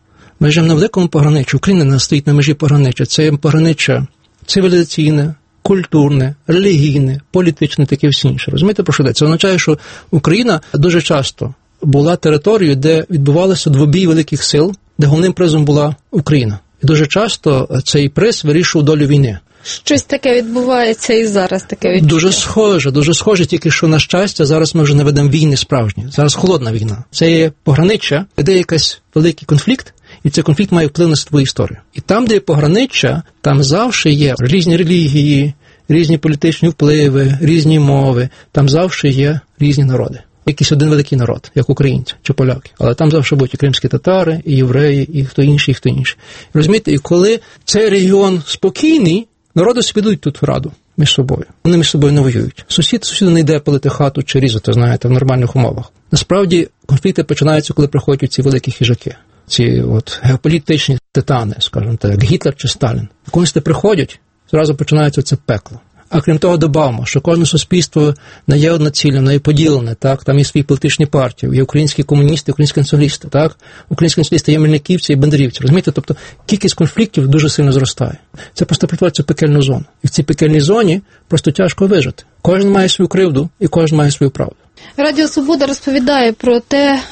Ми живемо на великому пограниччі. Україна не стоїть на межі пограниччя. Це є пограниччя цивілізаційне, культурне, релігійне, політичне, таке всі інше. Розумієте, про що йде? Це означає, що Україна дуже часто була територією, де відбувалося двобій великих сил, де головним призом була Україна. І дуже часто цей приз вирішував долю війни. Щось таке відбувається і зараз таке відчуття. Дуже схоже, дуже схоже, тільки що, на щастя, зараз ми вже не ведемо війни справжні. Зараз холодна війна. Це є пограниччя, де якийсь великий конфлікт, і цей конфлікт має вплив на свою історію. І там, де є пограниччя, там завжди є різні релігії, різні політичні впливи, різні мови, там завжди є різні народи. Якийсь один великий народ, як українці чи поляки. Але там завжди будуть і кримські татари, і євреї, і хто інший, і хто інший. Розумієте, і коли цей регіон спокійний, народи собі йдуть тут в раду між собою. Вони між собою не воюють. Сусід сусіду не йде палити хату чи різати, знаєте, в нормальних умовах. Насправді, конфлікти починаються, коли приходять ці великі хижаки. Ці от геополітичні титани, скажімо так, як Гітлер чи Сталін. Коли вони приходять, зразу починається це пекло. А крім того, добавимо, що кожне суспільство не є одноцільне, воно є поділене, так? Там є свої політичні партії, є українські комуністи, українські націоналісти, так? Українські націоналісти є мельниківці і бандерівці. Розумієте? Тобто кількість конфліктів дуже сильно зростає. Це просто перетворюється в пекельну зону. І в цій пекельній зоні просто тяжко вижити. Кожен має свою кривду і кожен має свою правду. Радіо Свобода розповідає про те,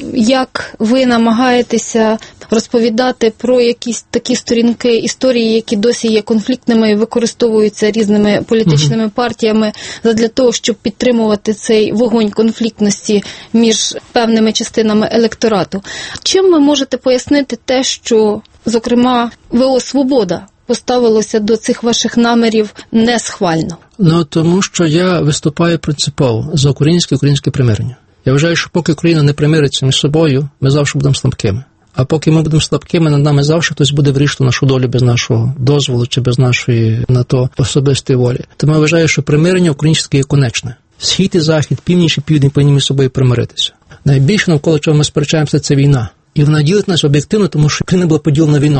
як ви намагаєтеся розповідати про якісь такі сторінки історії, які досі є конфліктними і використовуються різними політичними mm-hmm. партіями для того, щоб підтримувати цей вогонь конфліктності між певними частинами електорату. Чим ви можете пояснити те, що, зокрема, ВО «Свобода» поставилося до цих ваших намірів несхвально? Ну, тому що я виступаю принципово за українське українське примирення. Я вважаю, що поки Україна не примириться між собою, ми завжди будемо слабкими. А поки ми будемо слабкими, над нами завжди хтось буде вирішувати нашу долю без нашого дозволу чи без нашої на то особистої волі. Тому я вважаю, що примирення українське є конечне. Схід і захід, північ і південь повинні між собою примиритися. Найбільше навколо чого ми сперечаємося, це війна. І вона ділить нас об'єктивно, тому що Україна була поділена війною.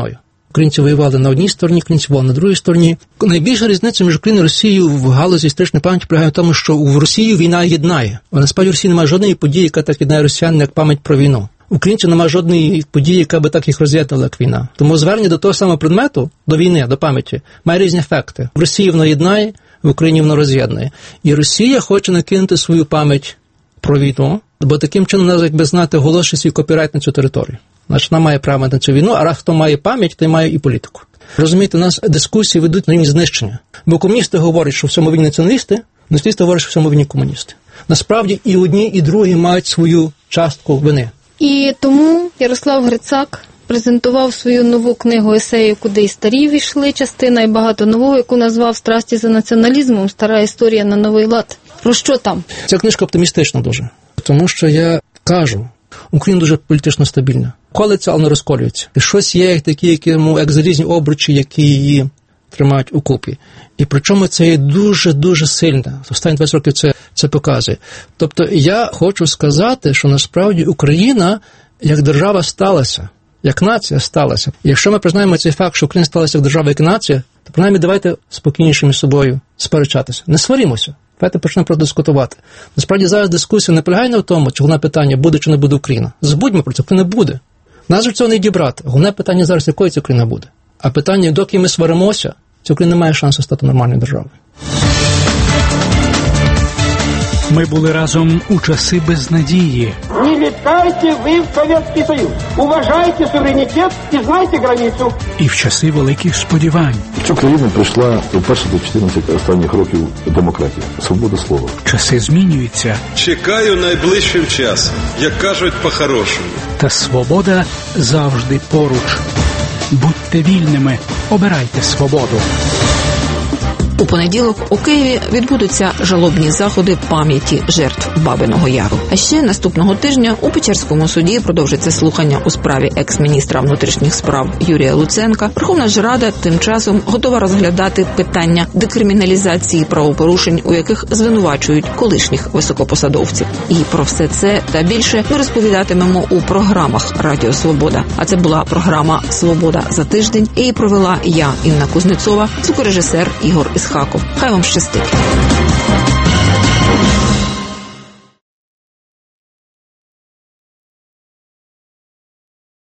Українці воювали на одній стороні, українці воювали на другій стороні. Найбільша різниця між Україною і Росією в галузі історичної пам'яті полягає в тому, що в Росії війна єднає. А насправді в Росії немає жодної події, яка так єднає росіян, як пам'ять про війну. Українців немає жодної події, яка би так їх роз'єднала, як війна. Тому звернення до того самого предмету, до війни, до пам'яті, має різні ефекти. В Росії воно єднає, в Україні воно роз'єднує. І Росія хоче накинути свою пам'ять про війну, бо таким чином вона, якби знати, оголошує свій копірайт на цю територію. Значить, вона має право на цю війну, а раз хто має пам'ять, той має і політику. Розумієте, у нас дискусії ведуть на рівні знищення. Бо комуністи говорять, що в цьому війні націоналісти, націоналісти говорять, що в цьому війні комуністи. Насправді і одні, і другі мають свою частку вини. І тому Ярослав Грицак презентував свою нову книгу есеїв «Куди й старі війшли», частина і багато нового, яку назвав «Страсті за націоналізмом. Стара історія на новий лад». Про що там? Ця книжка оптимістична дуже. Тому що я кажу, Україна дуже політично стабільна. Колиться, але не розколюється. І щось є, як такі, які, як залізні обручі, які її тримають у купі. І причому це є дуже-дуже сильне. Останні двадцять років це, це показує. Тобто я хочу сказати, що насправді Україна як держава сталася, як нація сталася. І якщо ми признаємо цей факт, що Україна сталася як держава, як нація, то принаймні давайте спокійніше між собою сперечатися. Не сварімося. Давайте почнемо продискутувати. Насправді зараз дискусія не полягає не в тому, чи головне питання, буде чи не буде Україна. Забудьмо про це, Україна буде. Нас же цього не дібрати. Головне питання зараз, якою ця Україна буде. А питання, доки ми сваримося, ця Україна не має шансу стати нормальною державою. Ми були разом у часи безнадії. Не летайте ви в Совєтський Союз. Уважайте суверенітет і знайте границю. І в часи великих сподівань. В цю країну прийшла вперше до чотирнадцяти останніх років демократія, свобода слова. Часи змінюються. Чекаю найближчим часом, як кажуть по-хорошому. Та свобода завжди поруч. Будьте вільними, обирайте свободу. У понеділок у Києві відбудуться жалобні заходи пам'яті жертв Бабиного Яру. А ще наступного тижня у Печерському суді продовжиться слухання у справі екс-міністра внутрішніх справ Юрія Луценка. Верховна ж Рада тим часом готова розглядати питання декриміналізації правопорушень, у яких звинувачують колишніх високопосадовців. І про все це та більше ми розповідатимемо у програмах Радіо Свобода. А це була програма «Свобода за тиждень». Її провела я, Інна Кузнецова, звукорежисер Ігор Ісхаков. Хай вам щастить.